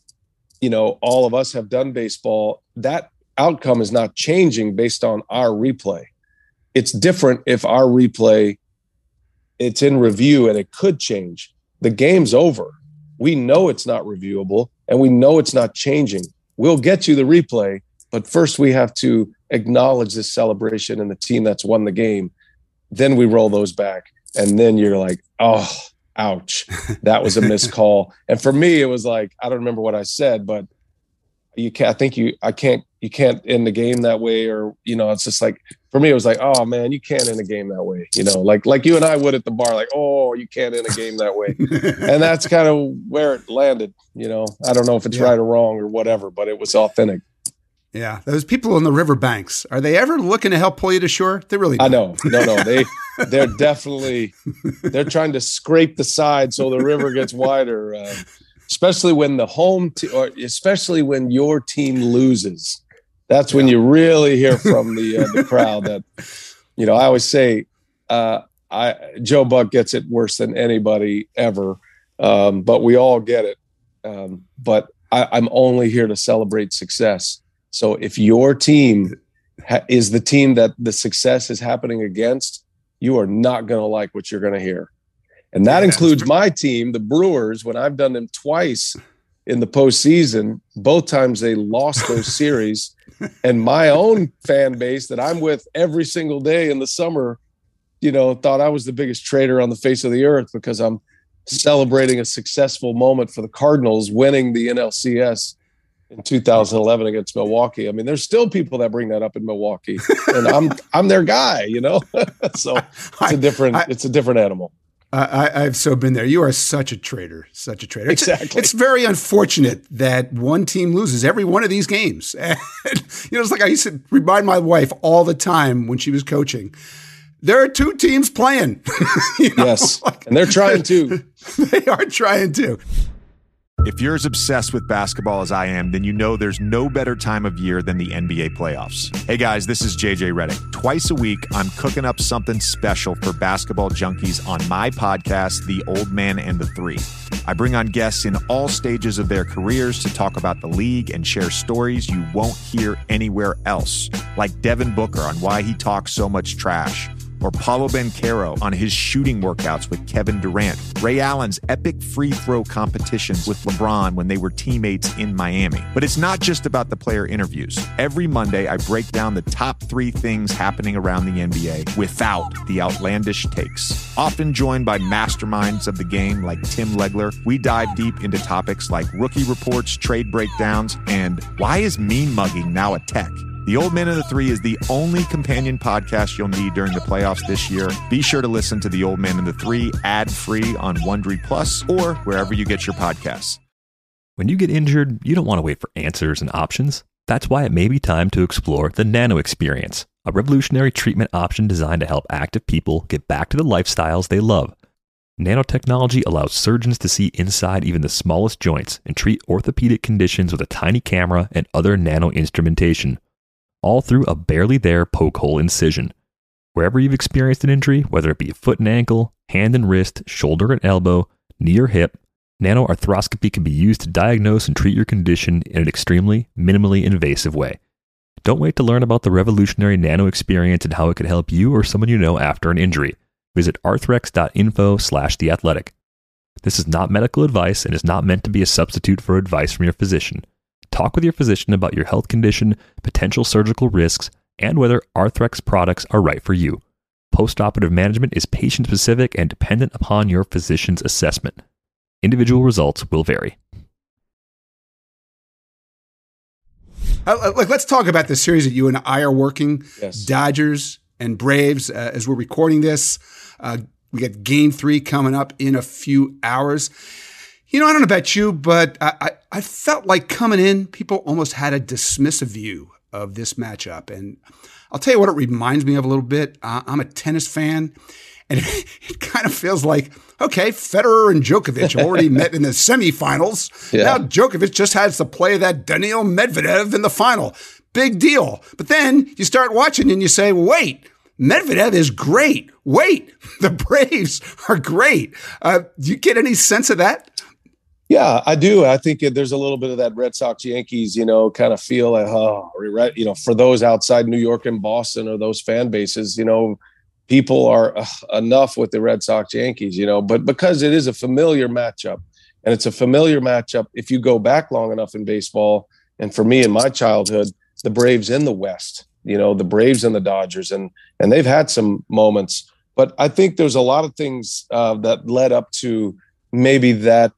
you know, all of us have done baseball. That outcome is not changing based on our replay. It's different if our replay, it's in review and it could change. The game's over. We know it's not reviewable, and we know it's not changing. We'll get you the replay, but first we have to acknowledge this celebration and the team that's won the game. Then we roll those back. And then you're like, oh, ouch, that was a missed call. And for me, it was like, I don't remember what I said, but you can't, I think you, I can't, you can't end the game that way. Or, you know, it's just like, for me, it was like, oh man, you can't end a game that way. You know, like, like you and I would at the bar, like, oh, you can't end a game that way. And that's kind of where it landed. You know, I don't know if it's yeah. right or wrong or whatever, but it was authentic. Yeah, those people on the riverbanks, are they ever looking to help pull you to shore? They really don't. I know. No, no. They, they're definitely, they're trying to scrape the side so the river gets wider, uh, especially when the home, te- or especially when your team loses. That's when yeah. you really hear from the uh, the crowd that, you know, I always say, uh, I Joe Buck gets it worse than anybody ever, um, but we all get it. Um, but I, I'm only here to celebrate success. So if your team ha- is the team that the success is happening against, you are not going to like what you're going to hear. And that yeah, includes my team, the Brewers. When I've done them twice in the postseason, both times they lost those series. And my own fan base that I'm with every single day in the summer, you know, thought I was the biggest traitor on the face of the earth because I'm celebrating a successful moment for the Cardinals winning the N L C S in two thousand eleven against Milwaukee. I mean, there's still people that bring that up in Milwaukee, and I'm I'm their guy, you know. So it's a different I, it's a different animal. I, I've so been there. You are such a traitor, such a traitor. It's, exactly. It's very unfortunate that one team loses every one of these games. And, you know, it's like I used to remind my wife all the time when she was coaching. There are two teams playing. You know? Yes, like, and they're trying to. They are trying to. If you're as obsessed with basketball as I am, then you know there's no better time of year than the N B A playoffs. Hey guys, this is J J Redick. Twice a week, I'm cooking up something special for basketball junkies on my podcast, The Old Man and the Three. I bring on guests in all stages of their careers to talk about the league and share stories you won't hear anywhere else, like Devin Booker on why he talks so much trash, or Paolo Banchero on his shooting workouts with Kevin Durant, Ray Allen's epic free throw competitions with LeBron when they were teammates in Miami. But it's not just about the player interviews. Every Monday, I break down the top three things happening around the N B A without the outlandish takes. Often joined by masterminds of the game like Tim Legler, we dive deep into topics like rookie reports, trade breakdowns, and why is mean mugging now a tech? The Old Man and the Three is the only companion podcast you'll need during the playoffs this year. Be sure to listen to The Old Man and the Three ad-free on Wondery Plus or wherever you get your podcasts. When you get injured, you don't want to wait for answers and options. That's why it may be time to explore the Nano Experience, a revolutionary treatment option designed to help active people get back to the lifestyles they love. Nanotechnology allows surgeons to see inside even the smallest joints and treat orthopedic conditions with a tiny camera and other nano instrumentation, all through a barely there poke hole incision. Wherever you've experienced an injury, whether it be a foot and ankle, hand and wrist, shoulder and elbow, knee or hip, nanoarthroscopy can be used to diagnose and treat your condition in an extremely, minimally invasive way. Don't wait to learn about the revolutionary Nano Experience and how it could help you or someone you know after an injury. Visit arthrex.info slash the athletic. This is not medical advice and is not meant to be a substitute for advice from your physician. Talk with your physician about your health condition, potential surgical risks, and whether Arthrex products are right for you. Postoperative management is patient-specific and dependent upon your physician's assessment. Individual results will vary. Uh, like, let's talk about the series that you and I are working, Yes. Dodgers and Braves, uh, as we're recording this. Uh, we got game three coming up in a few hours. You know, I don't know about you, but I, I, I felt like coming in, people almost had a dismissive view of this matchup. And I'll tell you what it reminds me of a little bit. Uh, I'm a tennis fan, and it, it kind of feels like, okay, Federer and Djokovic have already met in the semifinals. Yeah. Now Djokovic just has to play that Daniil Medvedev in the final. Big deal. But then you start watching and you say, wait, Medvedev is great. Wait, the Braves are great. Uh, do you get any sense of that? Yeah, I do. I think there's a little bit of that Red Sox Yankees, you know, kind of feel like, oh, right, you know, for those outside New York and Boston or those fan bases, you know, people are uh, enough with the Red Sox Yankees, you know, but because it is a familiar matchup, and it's a familiar matchup if you go back long enough in baseball. And for me in my childhood, the Braves in the West, you know, the Braves and the Dodgers, and and they've had some moments. But I think there's a lot of things uh, that led up to maybe that.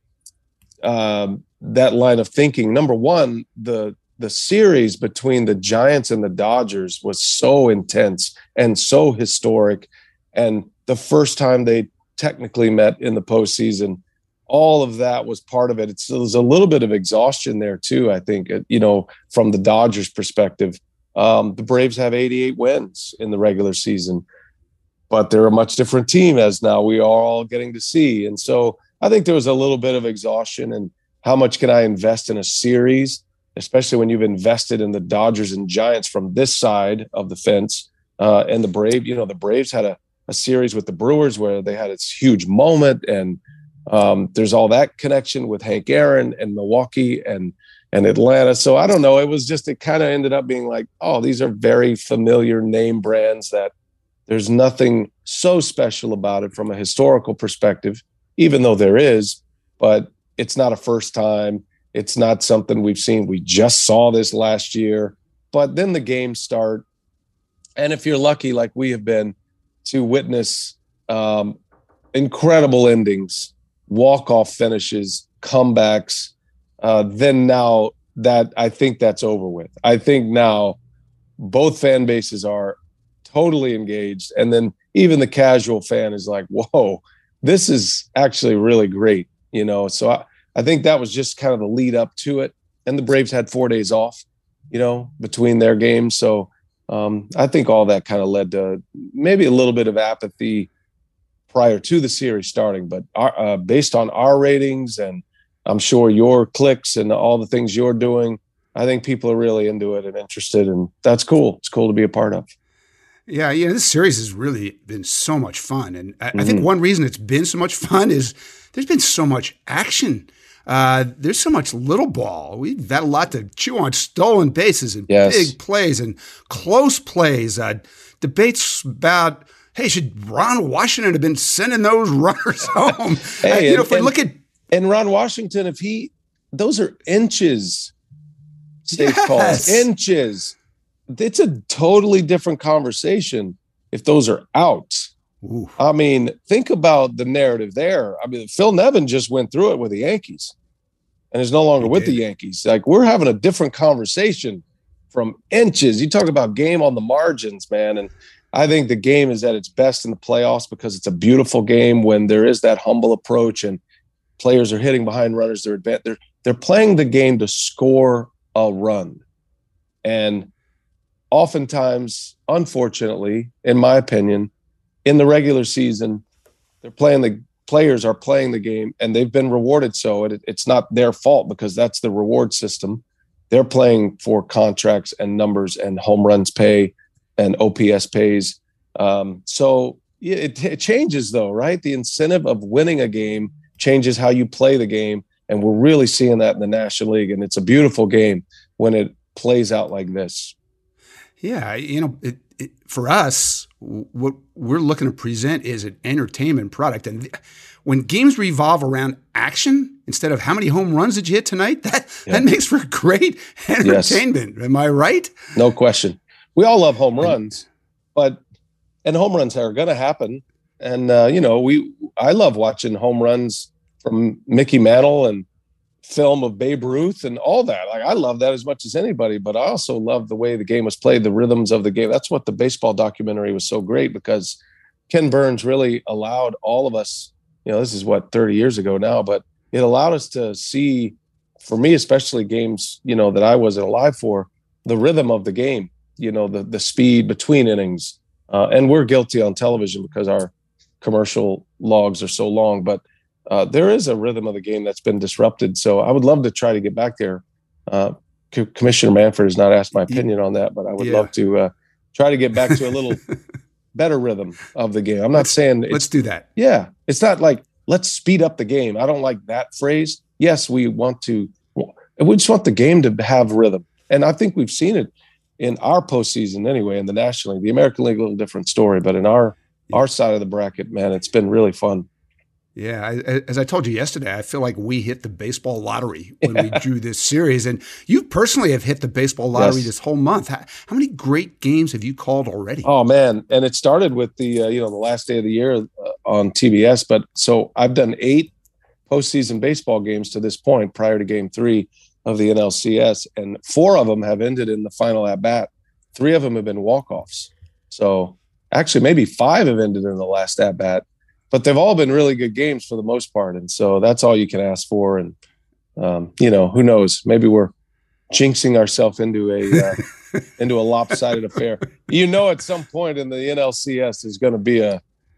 Um, that line of thinking. Number one, the the series between the Giants and the Dodgers was so intense and so historic. And the first time they technically met in the postseason, all of that was part of it. It's, there's a little bit of exhaustion there too, I think, you know, from the Dodgers perspective. Um, the Braves have eighty-eight wins in the regular season, but they're a much different team, as now we are all getting to see. And so I think there was a little bit of exhaustion, and how much can I invest in a series, especially when you've invested in the Dodgers and Giants from this side of the fence. Uh, and the Braves, you know, the Braves had a, a series with the Brewers where they had this huge moment, and um, there's all that connection with Hank Aaron and Milwaukee and and Atlanta. So I don't know. It was just, it kind of ended up being like, oh, these are very familiar name brands that there's nothing so special about it from a historical perspective, even though there is, but it's not a first time. It's not something we've seen. We just saw this last year, but then the games start. And if you're lucky, like we have been, to witness um, incredible endings, walk-off finishes, comebacks, uh, then now that I think that's over with. I think now both fan bases are totally engaged. And then even the casual fan is like, whoa, this is actually really great, you know. So I, I think that was just kind of the lead up to it. And the Braves had four days off, you know, between their games. So um, I think all that kind of led to maybe a little bit of apathy prior to the series starting. But our, uh, based on our ratings and I'm sure your clicks and all the things you're doing, I think people are really into it and interested, and that's cool. It's cool to be a part of. Yeah, yeah, this series has really been so much fun. And I, mm-hmm. I think one reason it's been so much fun is there's been so much action. Uh, there's so much little ball. We've had a lot to chew on, stolen bases and yes. big plays and close plays. Uh, debates about, hey, should Ron Washington have been sending those runners home? Hey, uh, you and, know, if we and, look at and Ron Washington, if he, those are inches, state yes. calls, inches. It's a totally different conversation if those are outs. Ooh. I mean, think about the narrative there. I mean, Phil Nevin just went through it with the Yankees and is no longer he with did. the Yankees. Like, we're having a different conversation from inches. You talk about game on the margins, man. And I think the game is at its best in the playoffs because it's a beautiful game when there is that humble approach and players are hitting behind runners. They're advanced. They're, they're playing the game to score a run. And oftentimes, unfortunately, in my opinion, in the regular season, they're playing the players are playing the game and they've been rewarded. So it, it's not their fault because that's the reward system. They're playing for contracts and numbers and home runs pay and O P S pays. Um, so it, it changes though, right? The incentive of winning a game changes how you play the game. And we're really seeing that in the National League. And it's a beautiful game when it plays out like this. Yeah, you know, it, it, for us, what we're looking to present is an entertainment product. And th- when games revolve around action instead of how many home runs did you hit tonight, that, yeah. that makes for great entertainment. Yes. Am I right? No question. We all love home runs, but and home runs are going to happen. And, uh, you know, we I love watching home runs from Mickey Mantle and film of Babe Ruth and all that. Like, I love that as much as anybody, but I also love the way the game was played, the rhythms of the game. That's what the baseball documentary was so great because Ken Burns really allowed all of us, you know, this is what, thirty years ago now, but it allowed us to see, for me, especially games, you know, that I wasn't alive for, the rhythm of the game, you know, the, the speed between innings. Uh, and we're guilty on television because our commercial logs are so long, but Uh, there is a rhythm of the game that's been disrupted. So I would love to try to get back there. Uh, C- Commissioner Manfred has not asked my opinion on that, but I would yeah. love to uh, try to get back to a little better rhythm of the game. I'm not let's, saying it's, let's do that. Yeah. It's not like, let's speed up the game. I don't like that phrase. Yes, we want to, we just want the game to have rhythm. And I think we've seen it in our postseason anyway, in the National League. The American League, a little different story, but in our, yeah. our side of the bracket, man, it's been really fun. Yeah, I, as I told you yesterday, I feel like we hit the baseball lottery when yeah. we drew this series. And you personally have hit the baseball lottery yes. this whole month. How, how many great games have you called already? Oh, man. And it started with the, uh, you know, the last day of the year uh, on T B S. But so I've done eight postseason baseball games to this point prior to game three of the N L C S. And four of them have ended in the final at bat. Three of them have been walk-offs. So actually maybe five have ended in the last at bat. But they've all been really good games for the most part. And so that's all you can ask for. And, um, you know, who knows? Maybe we're jinxing ourselves into a uh, into a lopsided affair. You know, at some point in the N L C S, there's going to be a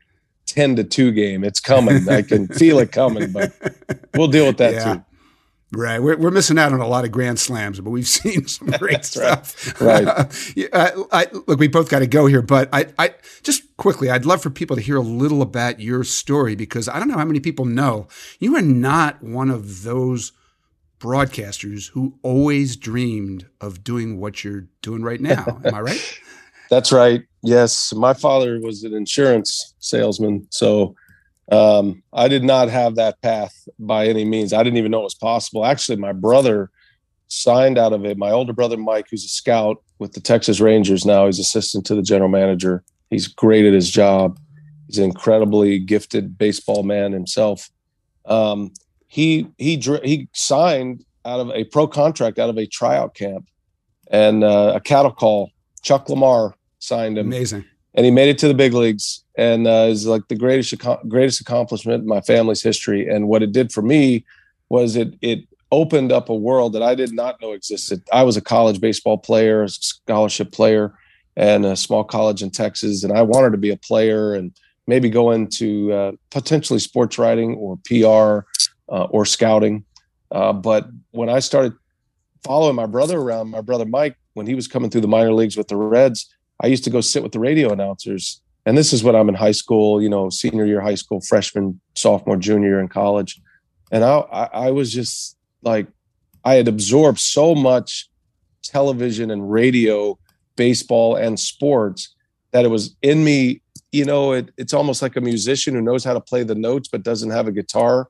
ten to two game. It's coming. I can feel it coming, but we'll deal with that yeah. too. Right. We're, we're missing out on a lot of grand slams, but we've seen some great stuff. Right. Uh, I, I, look, we both got to go here, but I, I just quickly, I'd love for people to hear a little about your story because I don't know how many people know you are not one of those broadcasters who always dreamed of doing what you're doing right now. Am I right? That's right. Yes. My father was an insurance salesman. So Um, I did not have that path by any means. I didn't even know it was possible. Actually, my brother signed out of it. My older brother, Mike, who's a scout with the Texas Rangers now, he's assistant to the general manager. He's great at his job. He's an incredibly gifted baseball man himself. Um, he, he, he signed out of a pro contract out of a tryout camp and uh, a cattle call. Chuck Lamar signed him. Amazing. And he made it to the big leagues and uh, is like the greatest greatest accomplishment in my family's history. And what it did for me was it it opened up a world that I did not know existed. I was a college baseball player, a scholarship player, and a small college in Texas. And I wanted to be a player and maybe go into uh, potentially sports writing or P R uh, or scouting. Uh, but when I started following my brother around, my brother Mike, when he was coming through the minor leagues with the Reds, I used to go sit with the radio announcers. And this is when I'm in high school, you know, senior year high school, freshman, sophomore, junior year in college. And I, I, I was just like, I had absorbed so much television and radio, baseball and sports, that it was in me. You know, it, it's almost like a musician who knows how to play the notes but doesn't have a guitar.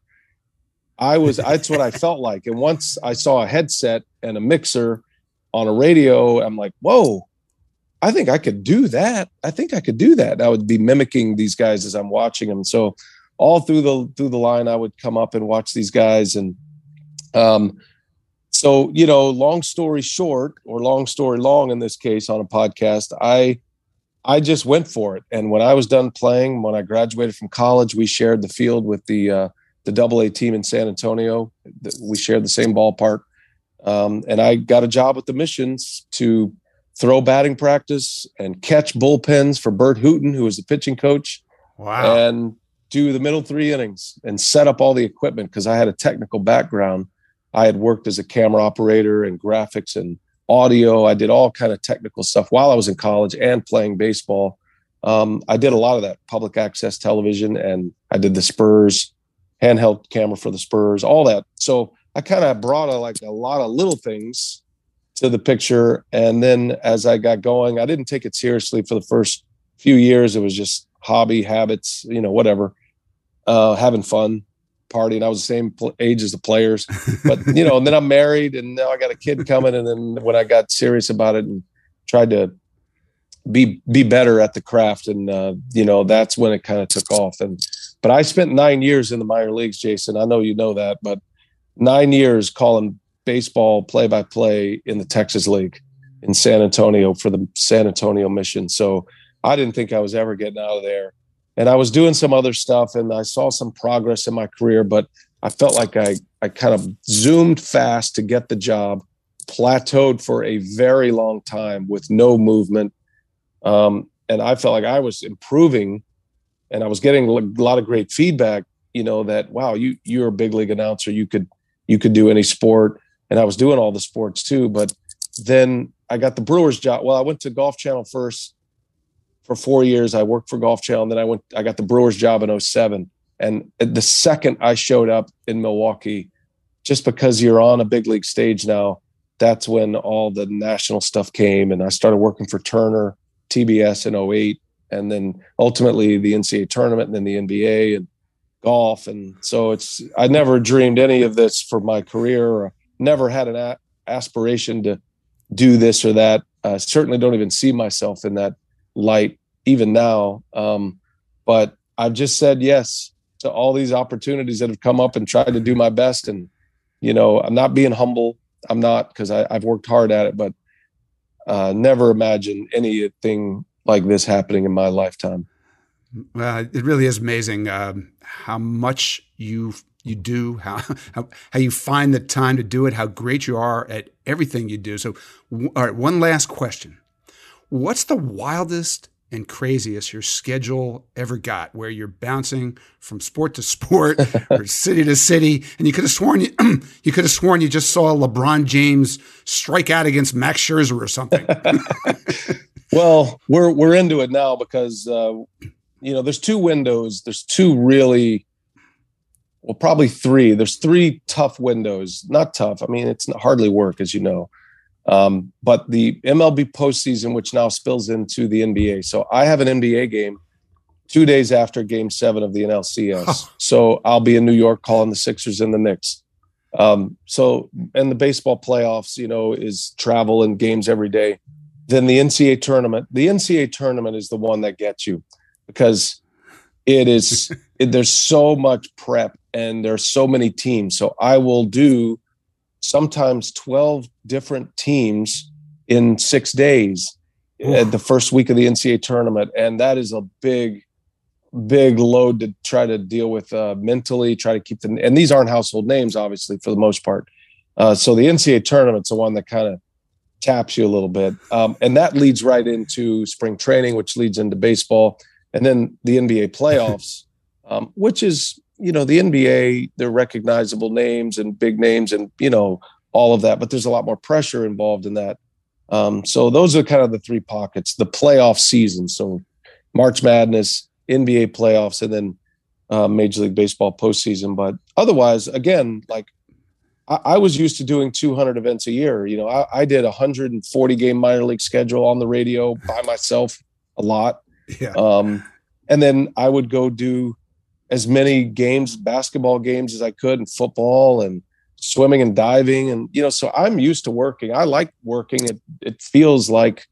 I was, that's what I felt like. And once I saw a headset and a mixer on a radio, I'm like, whoa, I think I could do that. I think I could do that. I would be mimicking these guys as I'm watching them. So all through the, through the line, I would come up and watch these guys. And um, so, you know, long story short, or long story long in this case on a podcast, I, I just went for it. And when I was done playing, when I graduated from college, we shared the field with the, uh, the double A team in San Antonio. We shared the same ballpark. Um, and I got a job with the Missions to throw batting practice and catch bullpens for Bert Hooton, who was the pitching coach. Wow. And do the middle three innings and set up all the equipment, because I had a technical background. I had worked as a camera operator and graphics and audio. I did all kind of technical stuff while I was in college and playing baseball. Um, I did a lot of that public access television, and I did the Spurs handheld camera for the Spurs, all that. So I kind of brought a, like a lot of little things to the picture. And then as I got going, I didn't take it seriously for the first few years. It was just hobby, habits, you know, whatever, uh, having fun, partying. I was the same pl- age as the players, but you know, and then I'm married and now I got a kid coming. And then when I got serious about it and tried to be, be better at the craft, and, uh, you know, that's when it kind of took off. And, but I spent nine years in the minor leagues, Jason. I know you know that, but nine years calling baseball play-by-play in the Texas League in San Antonio for the San Antonio Mission. So I didn't think I was ever getting out of there. And I was doing some other stuff, and I saw some progress in my career, but I felt like I, I kind of zoomed fast to get the job, plateaued for a very long time with no movement. Um, and I felt like I was improving, and I was getting a lot of great feedback, you know, that, wow, you, you're a big league announcer. You could, you could do any sport. And I was doing all the sports too. But then I got the Brewers job. Well, I went to Golf Channel first for four years. I worked for Golf Channel. And then I went, I got the Brewers job in oh seven. And the second I showed up in Milwaukee, just because you're on a big league stage now, that's when all the national stuff came. And I started working for Turner, T B S in oh eight. And then ultimately the N C A A tournament, and then the N B A and golf. And so it's, I never dreamed any of this for my career, or never had an a- aspiration to do this or that. I certainly don't even see myself in that light even now. Um, but I've just said yes to all these opportunities that have come up and tried to do my best. And, you know, I'm not being humble. I'm not, because I've worked hard at it, but uh, never imagined anything like this happening in my lifetime. Well, it really is amazing um, how much you you do, how, how how you find the time to do it, how great you are at everything you do. So, w- all right, one last question: what's the wildest and craziest your schedule ever got, where you're bouncing from sport to sport or city to city, and you could have sworn you you could have sworn you just saw LeBron James strike out against Max Scherzer or something? Well, we're we're into it now because uh, you know, there's two windows. There's two really, well, probably three. There's three tough windows. Not tough. I mean, it's hardly work, as you know. Um, but the M L B postseason, which now spills into the N B A. So I have an N B A game two days after Game Seven of the N L C S. Huh. So I'll be in New York calling the Sixers and the Knicks. Um, so, and the baseball playoffs, you know, is travel and games every day. Then the N C A A tournament. The N C A A tournament is the one that gets you, because it is it, there's so much prep and there's so many teams. So I will do sometimes twelve different teams in six days Ooh. At the first week of the N C A A tournament. And that is a big, big load to try to deal with uh, mentally, try to keep them. And these aren't household names, obviously, for the most part. Uh, so the N C A A tournament's the one that kind of taps you a little bit. Um, and that leads right into spring training, which leads into baseball. And then the N B A playoffs, um, which is you know, the N B A, they're recognizable names and big names and, you know, all of that, but there's a lot more pressure involved in that. Um, so those are kind of the three pockets, the playoff season. So March Madness, N B A playoffs, and then uh, Major League Baseball postseason. But otherwise, again, like I, I was used to doing two hundred events a year. You know, I, I did a one hundred forty game minor league schedule on the radio by myself a lot. Yeah. Um, and then I would go do as many games, basketball games as I could, and football and swimming and diving. And, you know, so I'm used to working. I like working. It, it feels like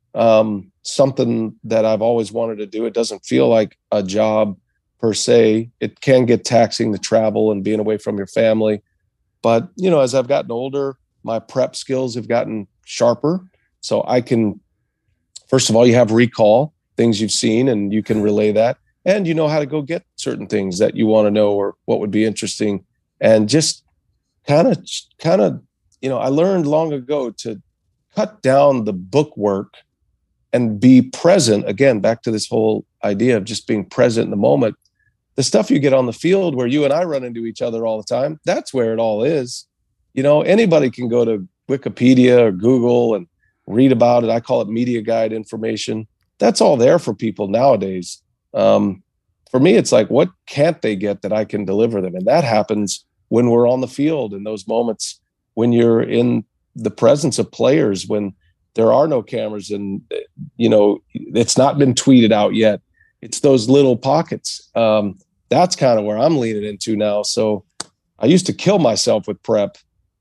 um, something that I've always wanted to do. It doesn't feel like a job per se. It can get taxing to travel and being away from your family. But, you know, as I've gotten older, my prep skills have gotten sharper. So I can, first of all, you have recall, things you've seen, and you can relay that. And you know how to go get certain things that you want to know or what would be interesting. And just kind of, kind of, you know, I learned long ago to cut down the book work and be present. Again, back to this whole idea of just being present in the moment. The stuff you get on the field where you and I run into each other all the time, that's where it all is. You know, anybody can go to Wikipedia or Google and read about it. I call it media guide information. That's all there for people nowadays. Um, for me, it's like, what can't they get that I can deliver them? And that happens when we're on the field in those moments, when you're in the presence of players, when there are no cameras and, you know, it's not been tweeted out yet. It's those little pockets. Um, that's kind of where I'm leaning into now. So I used to kill myself with prep.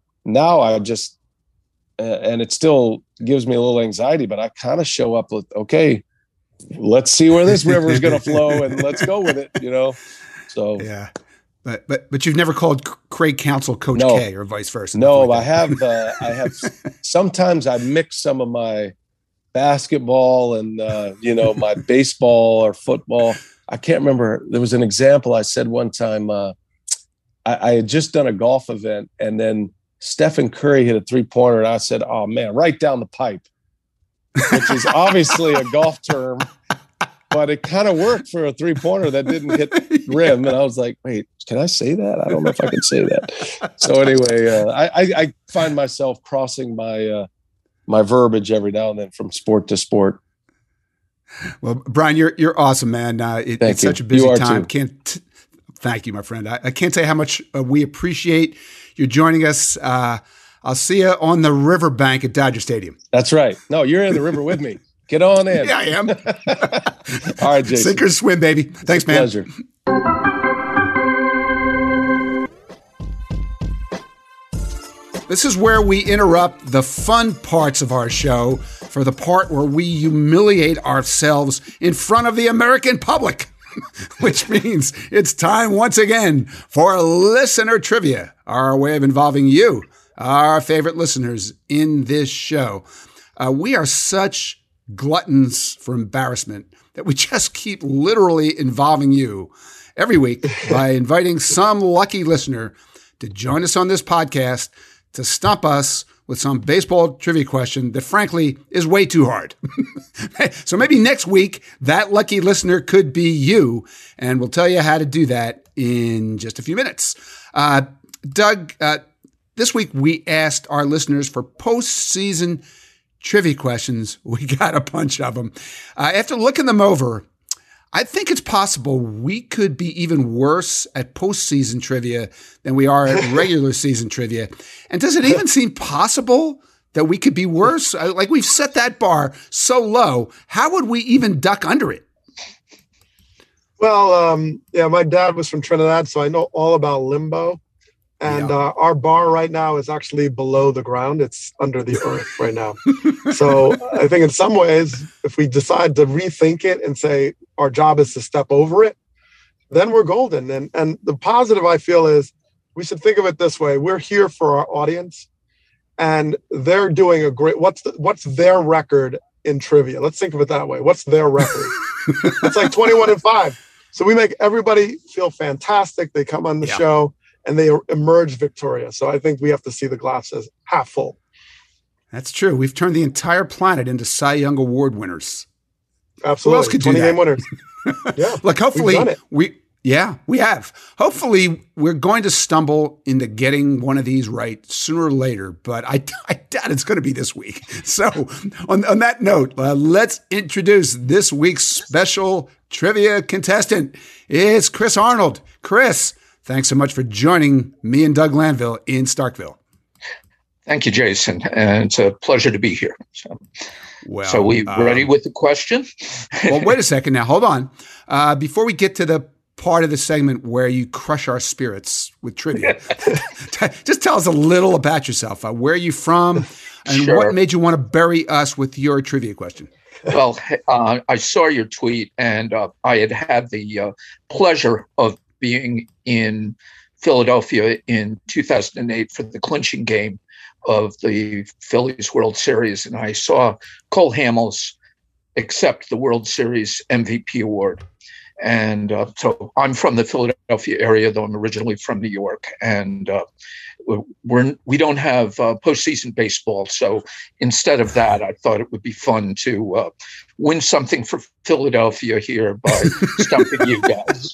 Now I just, uh, and it still gives me a little anxiety, but I kind of show up with, okay, let's see where this river is going to flow and let's go with it, you know? So, yeah. But, but, but you've never called Craig Counsell Coach no, K or vice versa. No, like I have, uh, I have, sometimes I mix some of my basketball and, uh, you know, my baseball or football. I can't remember. There was an example I said one time, uh, I, I had just done a golf event and then Stephen Curry hit a three pointer and I said, oh man, right down the pipe, which is obviously a golf term, but it kind of worked for a three pointer that didn't hit rim. And I was like, wait, can I say that? I don't know if I can say that. So anyway, uh, I, I, I find myself crossing my, uh, my verbiage every now and then from sport to sport. Well, Brian, you're, you're awesome, man. Uh, it, it's you. such a busy You are time. too. Can't, t- thank you, my friend. I, I can't say how much uh, we appreciate you joining us. Uh, I'll see you on the riverbank at Dodger Stadium. That's right. No, you're in the river with me. Get on in. Yeah, I am. All right, Jason. Sink or swim, baby. Thanks, man. Pleasure. This is where we interrupt the fun parts of our show for the part where we humiliate ourselves in front of the American public, which means it's time once again for listener trivia, our way of involving you, our favorite listeners in this show. Uh, we are such gluttons for embarrassment that we just keep literally involving you every week by inviting some lucky listener to join us on this podcast to stump us with some baseball trivia question that frankly is way too hard. So maybe next week that lucky listener could be you, and we'll tell you how to do that in just a few minutes. Uh, Doug, uh, this week we asked our listeners for postseason trivia questions. We got a bunch of them. Uh, after looking them over, I think it's possible we could be even worse at postseason trivia than we are at regular season trivia. And does it even seem possible that we could be worse? Like, we've set that bar so low. How would we even duck under it? Well, um, yeah, my dad was from Trinidad, so I know all about limbo. And Yeah. uh, our bar right now is actually below the ground. It's under the earth right now. So I think in some ways, if we decide to rethink it and say our job is to step over it, then we're golden. And, and the positive I feel is we should think of it this way. We're here for our audience and they're doing a great, what's the, what's their record in trivia? Let's think of it that way. What's their record? It's like twenty-one and five. So we make everybody feel fantastic. They come on the Yeah. show and they emerge victorious. So I think we have to see the glass as half full. That's true. We've turned the entire planet into Cy Young Award winners. Absolutely. Who else could do twenty that? game winners. Yeah. Look, hopefully we've done it. we, Yeah, we have. Hopefully, we're going to stumble into getting one of these right sooner or later, but I, I doubt it's going to be this week. So, on, on that note, uh, let's introduce this week's special trivia contestant. It's Chris Arnold. Chris, thanks so much for joining me and Doug Lanville in Starkville. Thank you, Jason. And it's a pleasure to be here. So, well, so we um, ready with the question? Well, wait a second now. Hold on. Uh, before we get to the part of the segment where you crush our spirits with trivia, just tell us a little about yourself. Uh, where are you from? And Sure. what made you want to bury us with your trivia question? Well, uh, I saw your tweet, and uh, I had had the uh, pleasure of being in Philadelphia in two thousand eight for the clinching game of the Phillies World Series, and I saw Cole Hamels accept the World Series M V P award. And uh, so I'm from the Philadelphia area, though I'm originally from New York, and uh, we're we don't have uh, postseason baseball. So instead of that, I thought it would be fun to uh, win something for Philadelphia here by stumping you guys.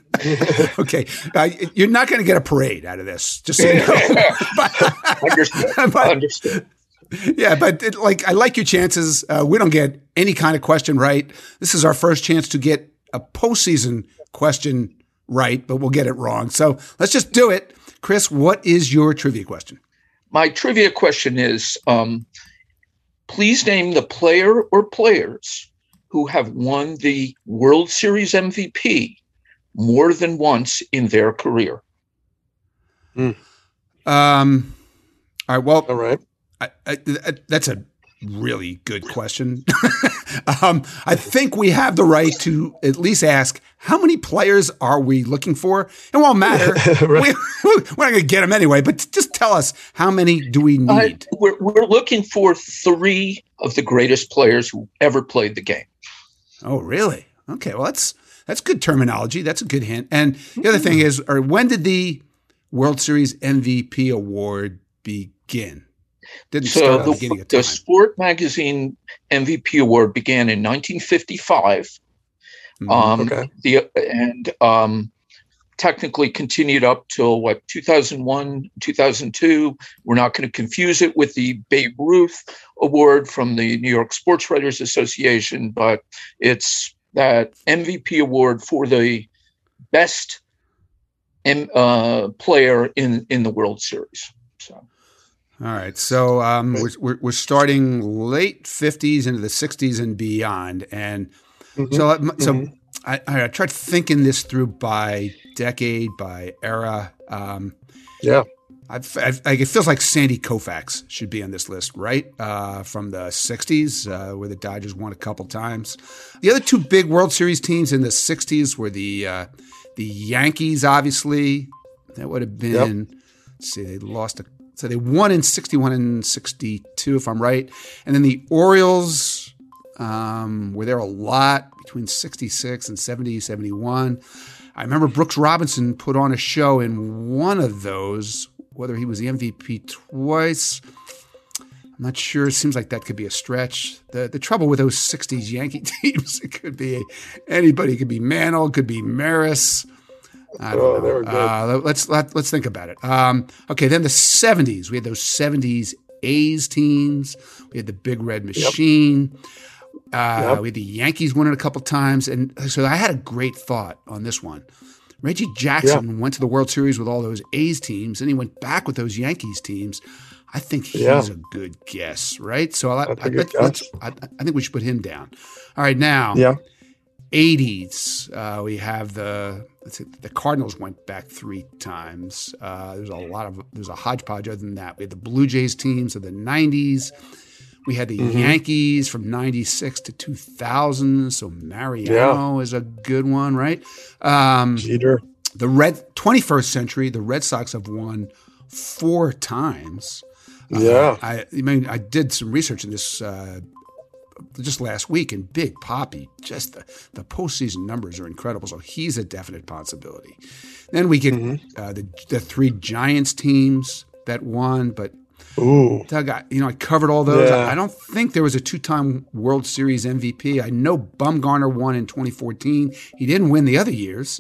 Okay, uh, you're not going to get a parade out of this, just so you know. but, Understood. but, Understood. Yeah, but it, like I like your chances. Uh, we don't get any kind of question right. This is our first chance to get a postseason question right, but we'll get it wrong. So let's just do it. Chris, what is your trivia question? My trivia question is, um, please name the player or players who have won the World Series M V P more than once in their career. Mm. Um. All right. Well, all right. I, I, I, that's a really good question. um, I think we have the right to at least ask, how many players are we looking for? It won't matter. right. we, we're not going to get them anyway, but just tell us, how many do we need? Uh, we're, we're looking for three of the greatest players who ever played the game. Oh, really? Okay. Well, that's, that's good terminology. That's a good hint. And the other thing is, or when did the World Series M V P award begin? Didn't so start at the, the beginning of time. The Sport Magazine M V P award began in nineteen fifty-five. Mm, um, okay. The and um, technically continued up till what two thousand one, two thousand two. We're not going to confuse it with the Babe Ruth Award from the New York Sports Writers Association, but it's that M V P award for the best M, uh, player in in the World Series. So. All right, so um, we're, we're we're starting late fifties into the sixties and beyond, and mm-hmm. so so mm-hmm. I, I tried thinking this through by decade, by era. Um, yeah, I've, I've, it feels like Sandy Koufax should be on this list, right? Uh, from the sixties, uh, where the Dodgers won a couple times. The other two big World Series teams in the sixties were the uh, the Yankees, obviously. That would have been. Yep. Let's see, they lost a. So they won in sixty-one and sixty-two, if I'm right. And then the Orioles um, were there a lot between sixty-six and seventy, seventy-one. I remember Brooks Robinson put on a show in one of those, whether he was the M V P twice. I'm not sure. It seems like that could be a stretch. The the trouble with those sixties Yankee teams, it could be anybody. It could be Mantle, it could be Maris. I don't oh, know. they were good. Uh, let's let, let's think about it. Um, okay, then the seventies. We had those seventies A's teams. We had the Big Red Machine. Yep. Uh, yep. We had the Yankees winning a couple times, and so I had a great thought on this one. Reggie Jackson yeah. went to the World Series with all those A's teams, and he went back with those Yankees teams. I think he's yeah. a good guess, right? So I, I, I, let's, I, I think we should put him down. All right, now. Yeah. eighties, uh, we have the let's see, the Cardinals went back three times. Uh, there's a lot of there's a hodgepodge other than that. We had the Blue Jays teams of the nineties. We had the mm-hmm. Yankees from ninety-six to two thousand. So Mariano yeah. is a good one, right? Um, Jeter. The Red twenty-first century, the Red Sox have won four times. Yeah, uh, I, I mean, I did some research in this. Uh, Just last week, and Big Papi, just the, the postseason numbers are incredible. So he's a definite possibility. Then we get mm-hmm. uh, the the three Giants teams that won, but Ooh. Doug, I, you know, I covered all those. Yeah. I, I don't think there was a two-time World Series M V P. I know Bumgarner won in twenty fourteen. He didn't win the other years.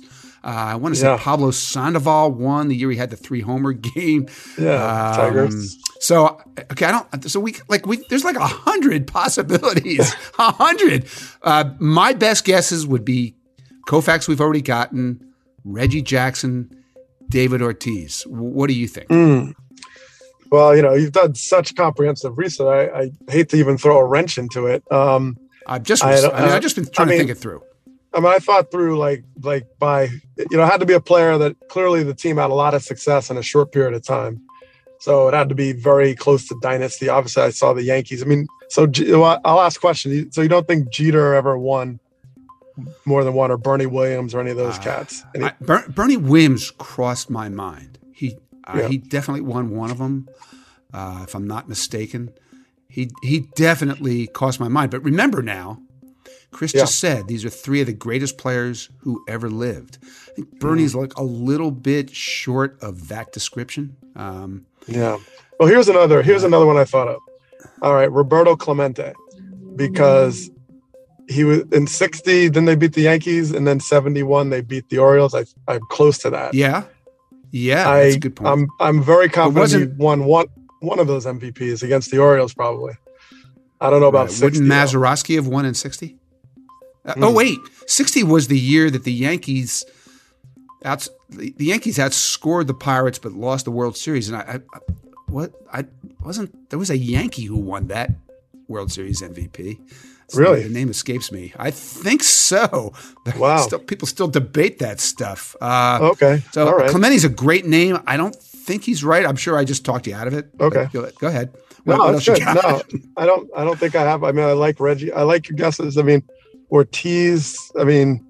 Uh, I want to say Yeah. Pablo Sandoval won the year he had the three homer game. Yeah, Um, Tigers. So okay, I don't. So we like we. There's like a hundred possibilities. A hundred. Uh, my best guesses would be Koufax. We've already gotten Reggie Jackson, David Ortiz. What do you think? Mm. Well, you know, you've done such comprehensive research. I, I hate to even throw a wrench into it. Um, I've just. I I, don't- mean, uh, I've just been trying I mean- to think it through. I mean, I thought through like like by you know, it had to be a player that clearly the team had a lot of success in a short period of time. So it had to be very close to dynasty. Obviously, I saw the Yankees. I mean, so G- well, I'll ask a question. So you don't think Jeter ever won more than one, or Bernie Williams, or any of those cats? Any- I, Ber- Bernie Williams crossed my mind. He uh, Yeah. he definitely won one of them, uh, if I'm not mistaken. He he definitely crossed my mind. But remember now, Chris Yeah. just said these are three of the greatest players who ever lived. I think Bernie's like a little bit short of that description. Um, Yeah. Well, here's another. Here's another one I thought of. All right, Roberto Clemente, because he was in sixty. Then they beat the Yankees, and then seventy-one they beat the Orioles. I, I'm close to that. yeah, yeah, I, that's a good point. I'm I'm very confident wasn't- he won one one of those M V Ps against the Orioles. Probably. I don't know about Right. sixty. Wouldn't though. Mazeroski have won in sixty? Uh, Mm. Oh wait, sixty was the year that the Yankees outs the, the Yankees outscored the Pirates but lost the World Series. And I, I, I what I wasn't there was a Yankee who won that World Series M V P. So Really? the name escapes me. I think so. Wow. Still, people still debate that stuff. Uh, Okay. So All right. Clementi's a great name. I don't think he's right. I'm sure I just talked you out of it. but Okay. Go, go ahead. No, What, what that's else you good. got? No, I don't. I don't think I have. I mean, I like Reggie. I like your guesses. I mean, Ortiz. I mean,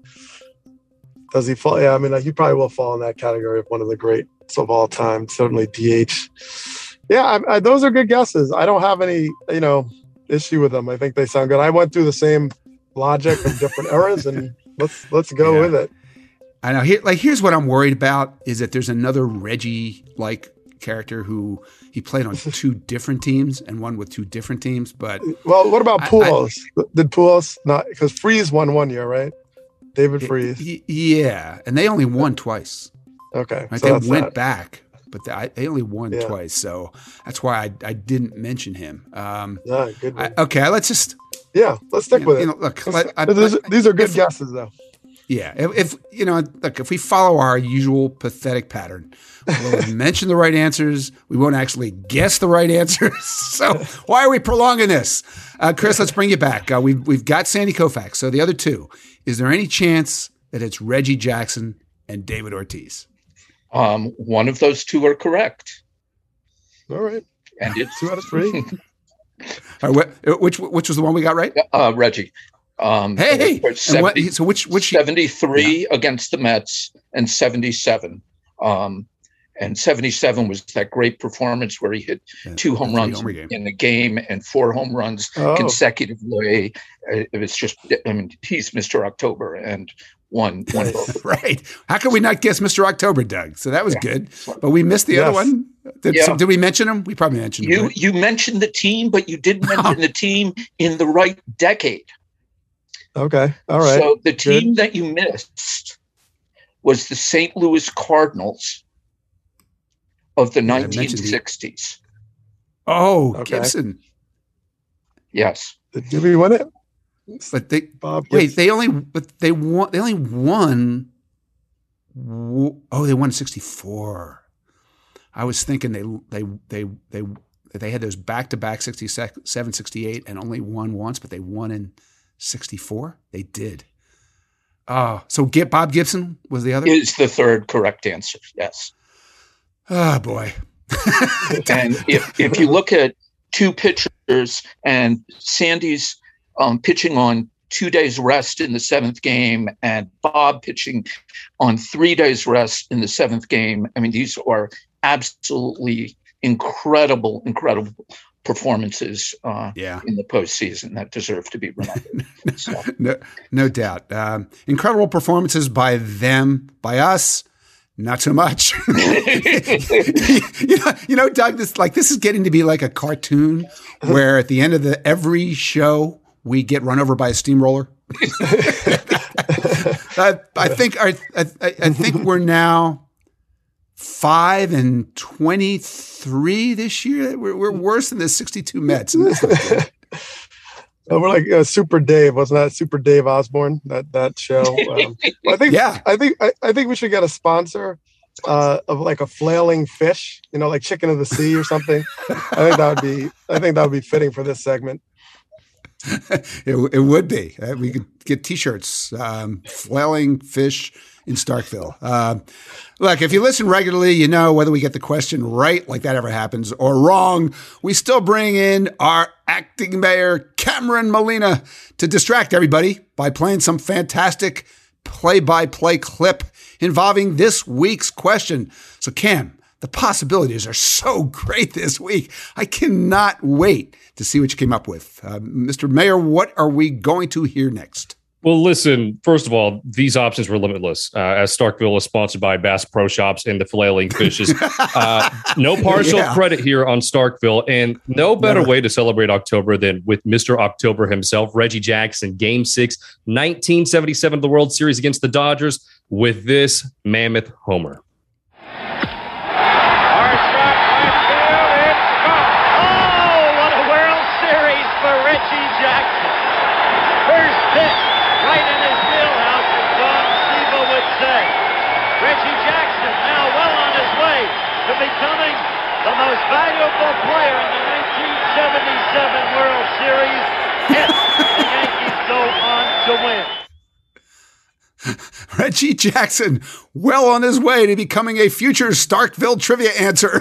does he fall? Yeah, I mean, he probably will fall in that category of one of the greats of all time. Certainly, D H. Yeah, I, I, those are good guesses. I don't have any, you know, issue with them. I think they sound good. I went through the same logic from different eras, and let's let's go Yeah. with it. I know. Here, like, here's what I'm worried about is that there's another Reggie-like character who he played on two different teams and one with two different teams. But Well, what about I- I- Pujols? Did Pujols not? Because Freeze won one year, right? David Freeze. y- yeah, and they only won twice. Okay, Right? so they that's went that. back, but they, I- they only won Yeah. twice. So that's why I, I didn't mention him. Um, Yeah, good I, one. okay, let's just Yeah, let's stick you with know, it. you know, look, Let's- let- I- these, I- these are good if- guesses, though. Yeah, if, if you know, look, if we follow our usual pathetic pattern, we'll mention the right answers. We won't actually guess the right answers. So why are we prolonging this, uh, Chris? Let's bring you back. Uh, we've we've got Sandy Koufax. So the other two, is there any chance that it's Reggie Jackson and David Ortiz? Um, one of those two are correct, All right, and it's two out of three. All right, wh- which which was the one we got right? uh, Reggie. Um, Hey, hey. for And what, seventy so which which seventy-three against the Mets and seventy-seven. Um, and seventy-seven was that great performance where he hit Yeah, two home the runs three-homer game. in the game and four home runs Oh. consecutively. Uh, It was just, I mean, he's Mister October and won, won both. Right. How could we not guess Mister October, Doug? So that was Yeah. good. But we missed the other Yes. one. Did, Yeah. so did we mention him? We probably mentioned him. You right? you mentioned the team, but you didn't mention the team in the right decade. Okay, all right. So the Good. team that you missed was the Saint Louis Cardinals of the I mentioned the- nineteen sixties. Oh, Okay. Gibson. Yes. Did Jimmy win it? But they Bob. wait. Gibson. They only but they won. They only won. w- Oh, they won sixty four. I was thinking they they they they they had those back to back sixty-seven, sixty-eight and only won once, but they won in sixty-four. They did. Oh, so get Bob Gibson was the other. Is the third correct answer. Yes. Oh boy. And if, if you look at two pitchers and Sandy's um, pitching on two days rest in the seventh game and Bob pitching on three days rest in the seventh game, I mean, these are absolutely incredible, incredible performances uh, Yeah. in the postseason that deserve to be remembered. So, No, no doubt. Um, incredible performances by them, by us, not so much. you know, you know, Doug, this like this is getting to be like a cartoon where at the end of the every show we get run over by a steamroller. I, I think I, I, I think we're now five and twenty-three this year. We're, we're worse than the sixty-two Mets. Uh, we're like uh, Super Dave, wasn't that Super Dave Osborne? That that show. Um, I think. Yeah. I think. I, I think we should get a sponsor uh, of like a flailing fish. You know, like Chicken of the Sea or something. I think that would be. I think that would be fitting for this segment. it, it would be. Uh, we could get T-shirts. Um, flailing fish in Starkville. Uh, look, if you listen regularly, you know whether we get the question right, like that ever happens, or wrong, we still bring in our acting mayor, Cameron Molina, to distract everybody by playing some fantastic play-by-play clip involving this week's question. So, Cam, the possibilities are so great this week. I cannot wait to see what you came up with. Uh, Mister Mayor, what are we going to hear next? Well, listen, first of all, these options were limitless. Uh, as Starkville is sponsored by Bass Pro Shops and the Flailing Fishes. Uh, no partial yeah. credit here on Starkville, and no better Never. way to celebrate October than with Mister October himself, Reggie Jackson, Game six, nineteen seventy-seven of the World Series against the Dodgers with this mammoth homer. Becoming the most valuable player in the nineteen seventy-seven World Series if the Yankees go on to win. Reggie Jackson, well on his way to becoming a future Starkville trivia answer.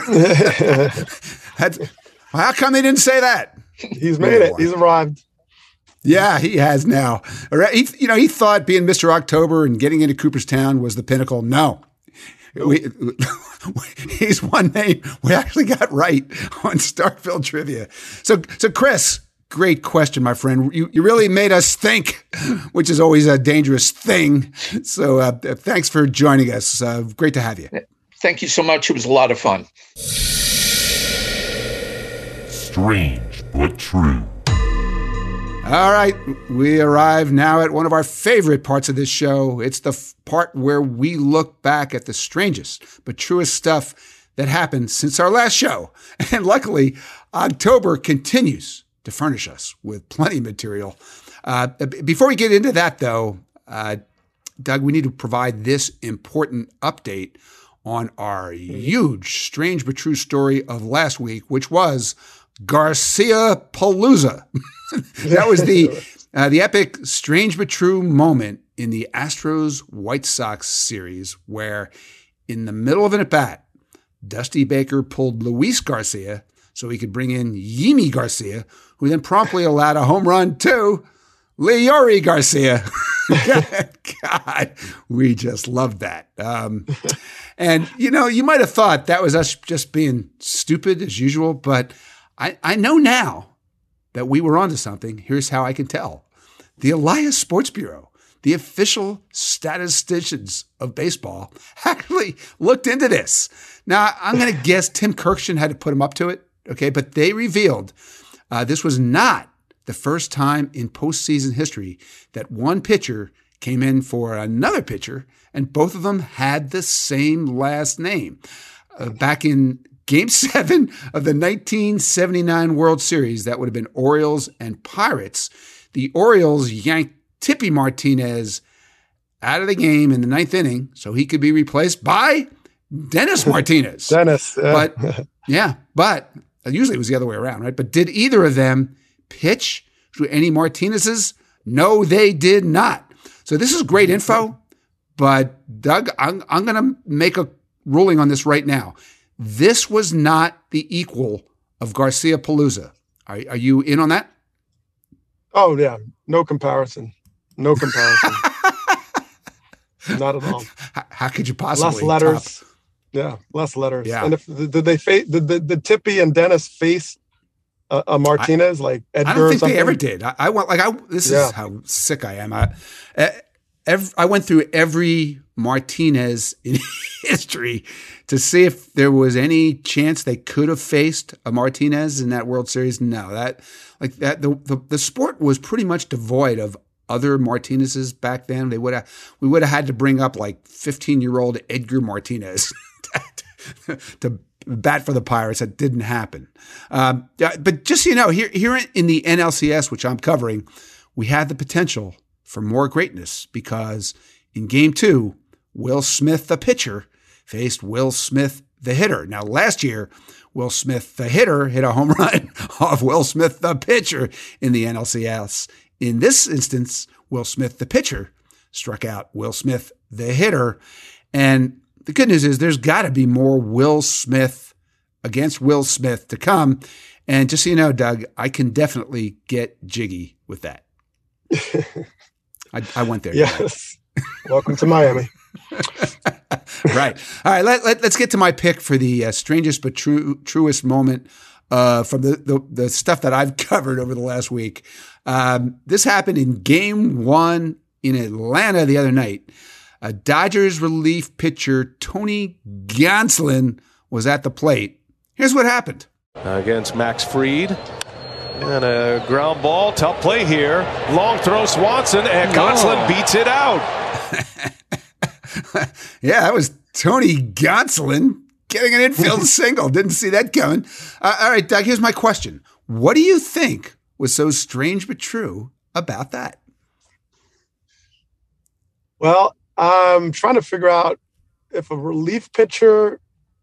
How come they didn't say that? He's made it. He's arrived. Yeah, he has now. He, you know, he thought being Mister October and getting into Cooperstown was the pinnacle. No. We, he's one name we actually got right on Starkville trivia. So, so Chris, great question, my friend. You you really made us think, which is always a dangerous thing. So, uh, thanks for joining us. Uh, great to have you. Thank you so much. It was a lot of fun. Strange but true. All right, we arrive now at one of our favorite parts of this show. It's the f- part where we look back at the strangest but truest stuff that happened since our last show. And luckily, October continues to furnish us with plenty of material. Uh, b- before we get into that, though, uh, Doug, we need to provide this important update on our huge strange but true story of last week, which was Garcia Palooza. That was the uh, the epic strange but true moment in the Astros White Sox series where in the middle of an at-bat, Dusty Baker pulled Luis Garcia so he could bring in Yimi Garcia, who then promptly allowed a home run to Leury Garcia. God, we just loved that. Um, and, you know, you might have thought that was us just being stupid as usual, but I, I know now that we were onto something. Here's how I can tell. The Elias Sports Bureau, the official statisticians of baseball, actually looked into this. Now, I'm going to guess Tim Kirkshin had to put him up to it, okay? But they revealed uh, this was not the first time in postseason history that one pitcher came in for another pitcher, and both of them had the same last name. Uh, back in Game seven of the nineteen seventy-nine World Series, that would have been Orioles and Pirates. The Orioles yanked Tippy Martinez out of the game in the ninth inning so he could be replaced by Dennis Martinez. Dennis. Yeah. But, yeah, but usually it was the other way around, right? But did either of them pitch to any Martinez's? No, they did not. So this is great info, but Doug, I'm, I'm going to make a ruling on this right now. This was not the equal of Garcia Palooza. Are, are you in on that? Oh, yeah. No comparison. No comparison. Not at all. How, how could you possibly? Less letters. Top? Yeah, less letters. Yeah. And if did they face did the, the Tippy and Dennis face a, a Martinez I, like Edgar? I don't think or they ever did. I, I went like I. This yeah. is how sick I am. I, every, I went through every Martinez in history to see if there was any chance they could have faced a Martinez in that World Series. No, that like that the the, the sport was pretty much devoid of other Martinezes back then. They would have, we would have had to bring up like fifteen-year-old Edgar Martinez to bat for the Pirates. That didn't happen. Um, but just so you know, here, here in the N L C S, which I'm covering, we had the potential for more greatness because in game two, Will Smith, the pitcher, faced Will Smith, the hitter. Now, last year, Will Smith, the hitter, hit a home run off Will Smith, the pitcher, in the N L C S. In this instance, Will Smith, the pitcher, struck out Will Smith, the hitter. And the good news is there's got to be more Will Smith against Will Smith to come. And just so you know, Doug, I can definitely get jiggy with that. I, I went there. Yes. Welcome to Miami. Right. All right. Let, let, let's get to my pick for the uh, strangest but true, truest moment uh, from the, the, the stuff that I've covered over the last week. Um, this happened in game one in Atlanta the other night. A Dodgers relief pitcher, Tony Gonsolin, was at the plate. Here's what happened. Against Max Fried. And a ground ball. Tough play here. Long throw, Swanson, and Gonsolin oh. beats it out. Yeah, that was Tony Gonsolin getting an infield single. Didn't see that coming. Uh, all right, Doug, here's my question. What do you think was so strange but true about that? Well, I'm trying to figure out if a relief pitcher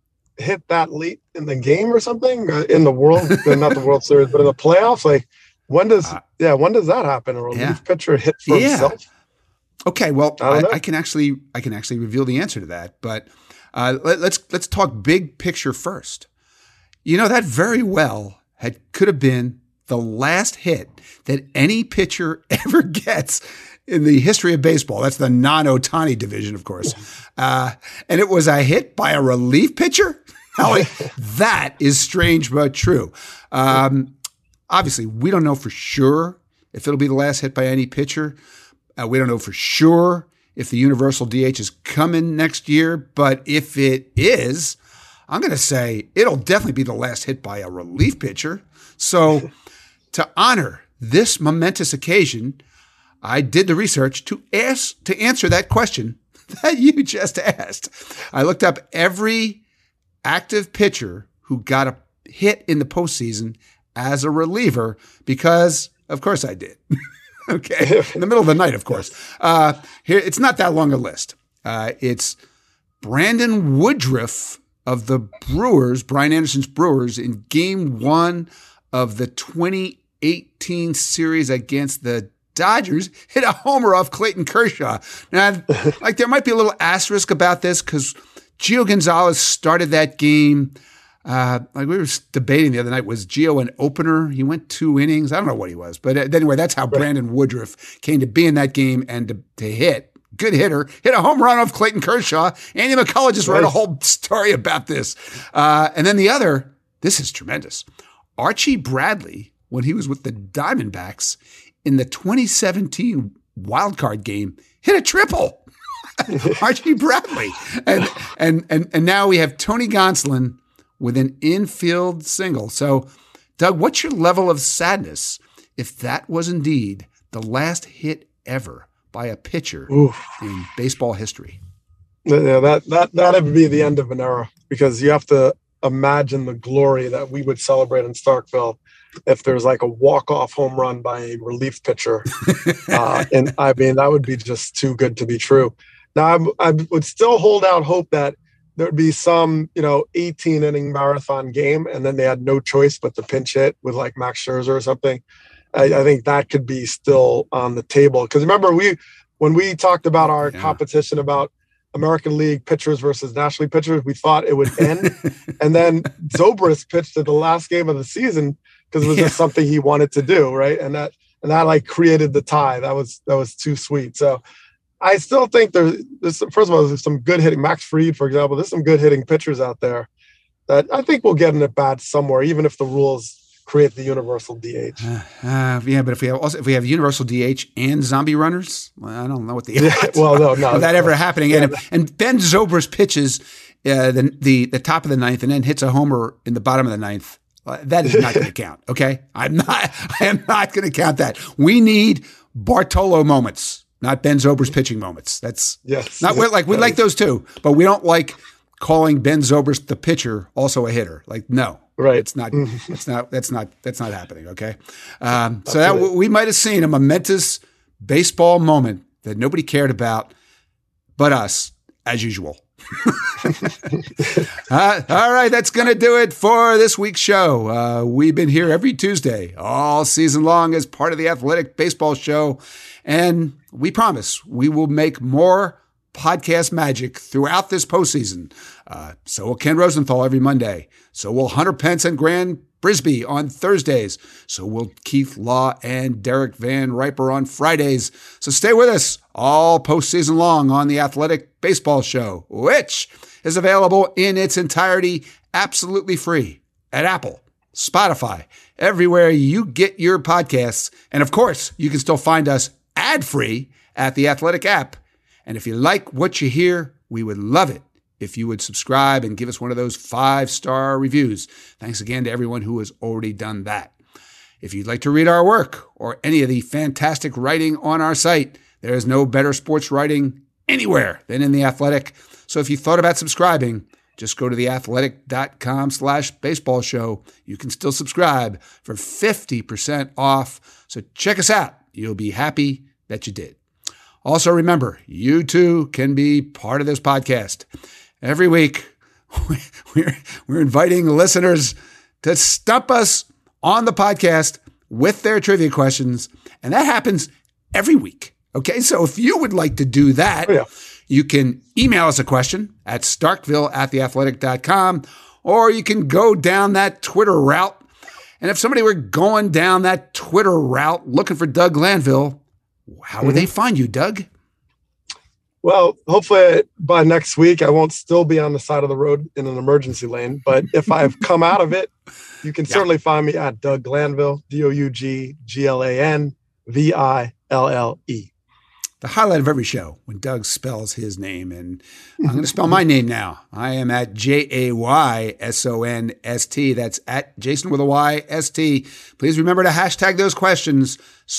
hit that late in the game or something in the world, not the World Series, but in the playoffs. Like, when does, uh, yeah, when does that happen? A relief yeah. pitcher hit for yeah. himself? Okay, well, I, I, I can actually, I can actually reveal the answer to that, but uh, let, let's let's talk big picture first. You know, that very well had could have been the last hit that any pitcher ever gets in the history of baseball. That's the non-Ohtani division, of course. Uh, and it was a hit by a relief pitcher? Now, that is strange but true. Um, obviously, we don't know for sure if it'll be the last hit by any pitcher. Uh, we don't know for sure if the universal D H is coming next year. But if it is, I'm going to say it'll definitely be the last hit by a relief pitcher. So to honor this momentous occasion, I did the research to ask to answer that question that you just asked. I looked up every active pitcher who got a hit in the postseason as a reliever because, of course, I did. Okay, in the middle of the night, of course. Uh, here, it's not that long a list. Uh, it's Brandon Woodruff of the Brewers, Brian Anderson's Brewers, in Game One of the twenty eighteen series against the Dodgers, hit a homer off Clayton Kershaw. Now, like there might be a little asterisk about this because Gio Gonzalez started that game. Uh, like we were debating the other night, was Gio an opener? He went two innings. I don't know what he was, but anyway, that's how Brandon Woodruff came to be in that game and to, to hit. Good hitter, hit a home run off Clayton Kershaw. Andy McCullough just wrote a whole story about this. Uh, and then the other, this is tremendous. Archie Bradley, when he was with the Diamondbacks in the twenty seventeen wild card game, hit a triple. Archie Bradley. And, and, and, and now we have Tony Gonsolin with an infield single. So, Doug, what's your level of sadness if that was indeed the last hit ever by a pitcher Oof. in baseball history? Yeah, that that that would be the end of an era because you have to imagine the glory that we would celebrate in Starkville if there's like a walk-off home run by a relief pitcher. uh, and I mean, that would be just too good to be true. Now, I, I would still hold out hope that there'd be some, you know, eighteen inning marathon game, and then they had no choice but to pinch hit with like Max Scherzer or something. I, I think that could be still on the table. Because remember, we when we talked about our yeah. competition about American League pitchers versus National League pitchers, we thought it would end. And then Zobrist pitched at the last game of the season because it was yeah. just something he wanted to do, right? And that and that like created the tie. That was that was too sweet. So I still think there's, there's first of all, there's some good hitting. Max Fried, for example, there's some good hitting pitchers out there that I think we'll get an at bat somewhere, even if the rules create the universal D H. Uh, uh, yeah, but if we have also if we have universal D H and zombie runners, well, I don't know what the yeah, well, no, no, of that no. ever happening. Yeah. And, and Ben Zobrist pitches uh, the, the the top of the ninth and then hits a homer in the bottom of the ninth. Uh, that is not going to count. Okay. I'm not, I am not going to count that. We need Bartolo moments, not Ben Zobrist pitching moments. That's yes. not what, like, we like those too, but we don't like calling Ben Zobrist the pitcher also a hitter. Like, no, right. It's not, it's not, that's not, that's not happening. Okay. Um, so that we might have seen a momentous baseball moment that nobody cared about but us, as usual. uh, all right, that's going to do it for this week's show. Uh, we've been here every Tuesday, all season long, as part of the Athletic Baseball Show. And we promise we will make more podcast magic throughout this postseason. Uh, so will Ken Rosenthal every Monday. So will Hunter Pence and Grant Brisbee on Thursdays. So will Keith Law and Derek Van Riper on Fridays. So stay with us all postseason long on the Athletic Baseball Show, which is available in its entirety absolutely free at Apple, Spotify, everywhere you get your podcasts. And of course, you can still find us ad-free at the Athletic app. And if you like what you hear, we would love it if you would subscribe and give us one of those five-star reviews. Thanks again to everyone who has already done that. If you'd like to read our work or any of the fantastic writing on our site, there is no better sports writing anywhere than in The Athletic. So if you thought about subscribing, just go to theathletic.com slash baseball show. You can still subscribe for fifty percent off. So check us out. You'll be happy that you did. Also, remember, you too can be part of this podcast. Every week, we're, we're inviting listeners to stump us on the podcast with their trivia questions, and that happens every week. Okay, so if you would like to do that, oh, yeah. you can email us a question at starkville at theathletic dot com, or you can go down that Twitter route. And if somebody were going down that Twitter route looking for Doug Glanville, how would mm-hmm. they find you, Doug? Well, hopefully by next week, I won't still be on the side of the road in an emergency lane. But if I've come out of it, you can yeah. certainly find me at Doug Glanville, D O U G G L A N V I L L E. The highlight of every show when Doug spells his name. And I'm going to spell my name now. I am at J A Y S O N S T. That's at Jason with a Y S T. Please remember to hashtag those questions.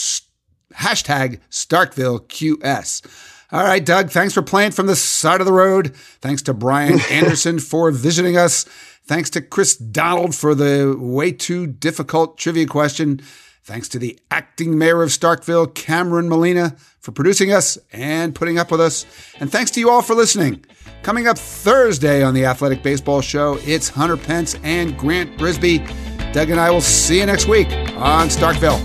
Hashtag Starkville Q S. All right, Doug, thanks for playing from the side of the road. Thanks to Brian Anderson for visiting us. Thanks to Chris Donald for the way too difficult trivia question. Thanks to the acting mayor of Starkville, Cameron Molina, for producing us and putting up with us. And thanks to you all for listening. Coming up Thursday on the Athletic Baseball Show, it's Hunter Pence and Grant Brisbee. Doug and I will see you next week on Starkville.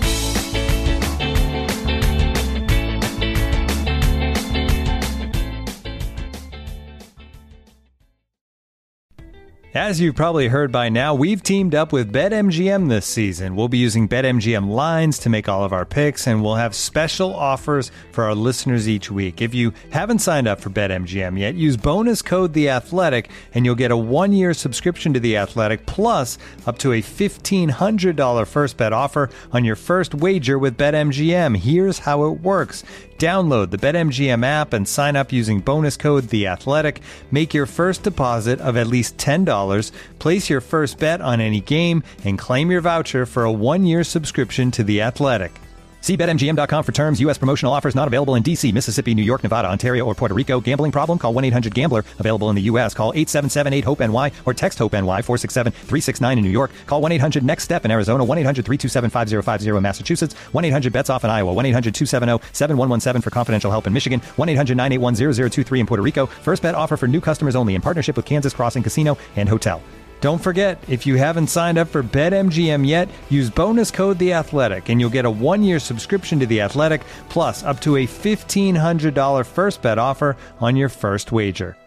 As you've probably heard by now, we've teamed up with BetMGM this season. We'll be using BetMGM lines to make all of our picks, and we'll have special offers for our listeners each week. If you haven't signed up for BetMGM yet, use bonus code The Athletic, and you'll get a one-year subscription to The Athletic, plus up to a fifteen hundred dollars first bet offer on your first wager with BetMGM. Here's how it works. Download the BetMGM app and sign up using bonus code The Athletic. Make your first deposit of at least ten dollars. Place your first bet on any game and claim your voucher for a one-year subscription to The Athletic. See Bet M G M dot com for terms. U S promotional offers not available in D C, Mississippi, New York, Nevada, Ontario, or Puerto Rico. Gambling problem? Call one eight hundred gambler. Available in the U S. Call eight seven seven eight hope N Y or text HOPE-NY four six seven three six nine in New York. Call one eight hundred next step in Arizona. one eight hundred three two seven five zero five zero in Massachusetts. one eight hundred bets off in Iowa. one eight hundred two seven zero seven one one seven for confidential help in Michigan. one eight hundred nine eight one zero zero two three in Puerto Rico. First bet offer for new customers only in partnership with Kansas Crossing Casino and Hotel. Don't forget, if you haven't signed up for BetMGM yet, use bonus code The Athletic, and you'll get a one-year subscription to The Athletic, plus up to a fifteen hundred dollars first bet offer on your first wager.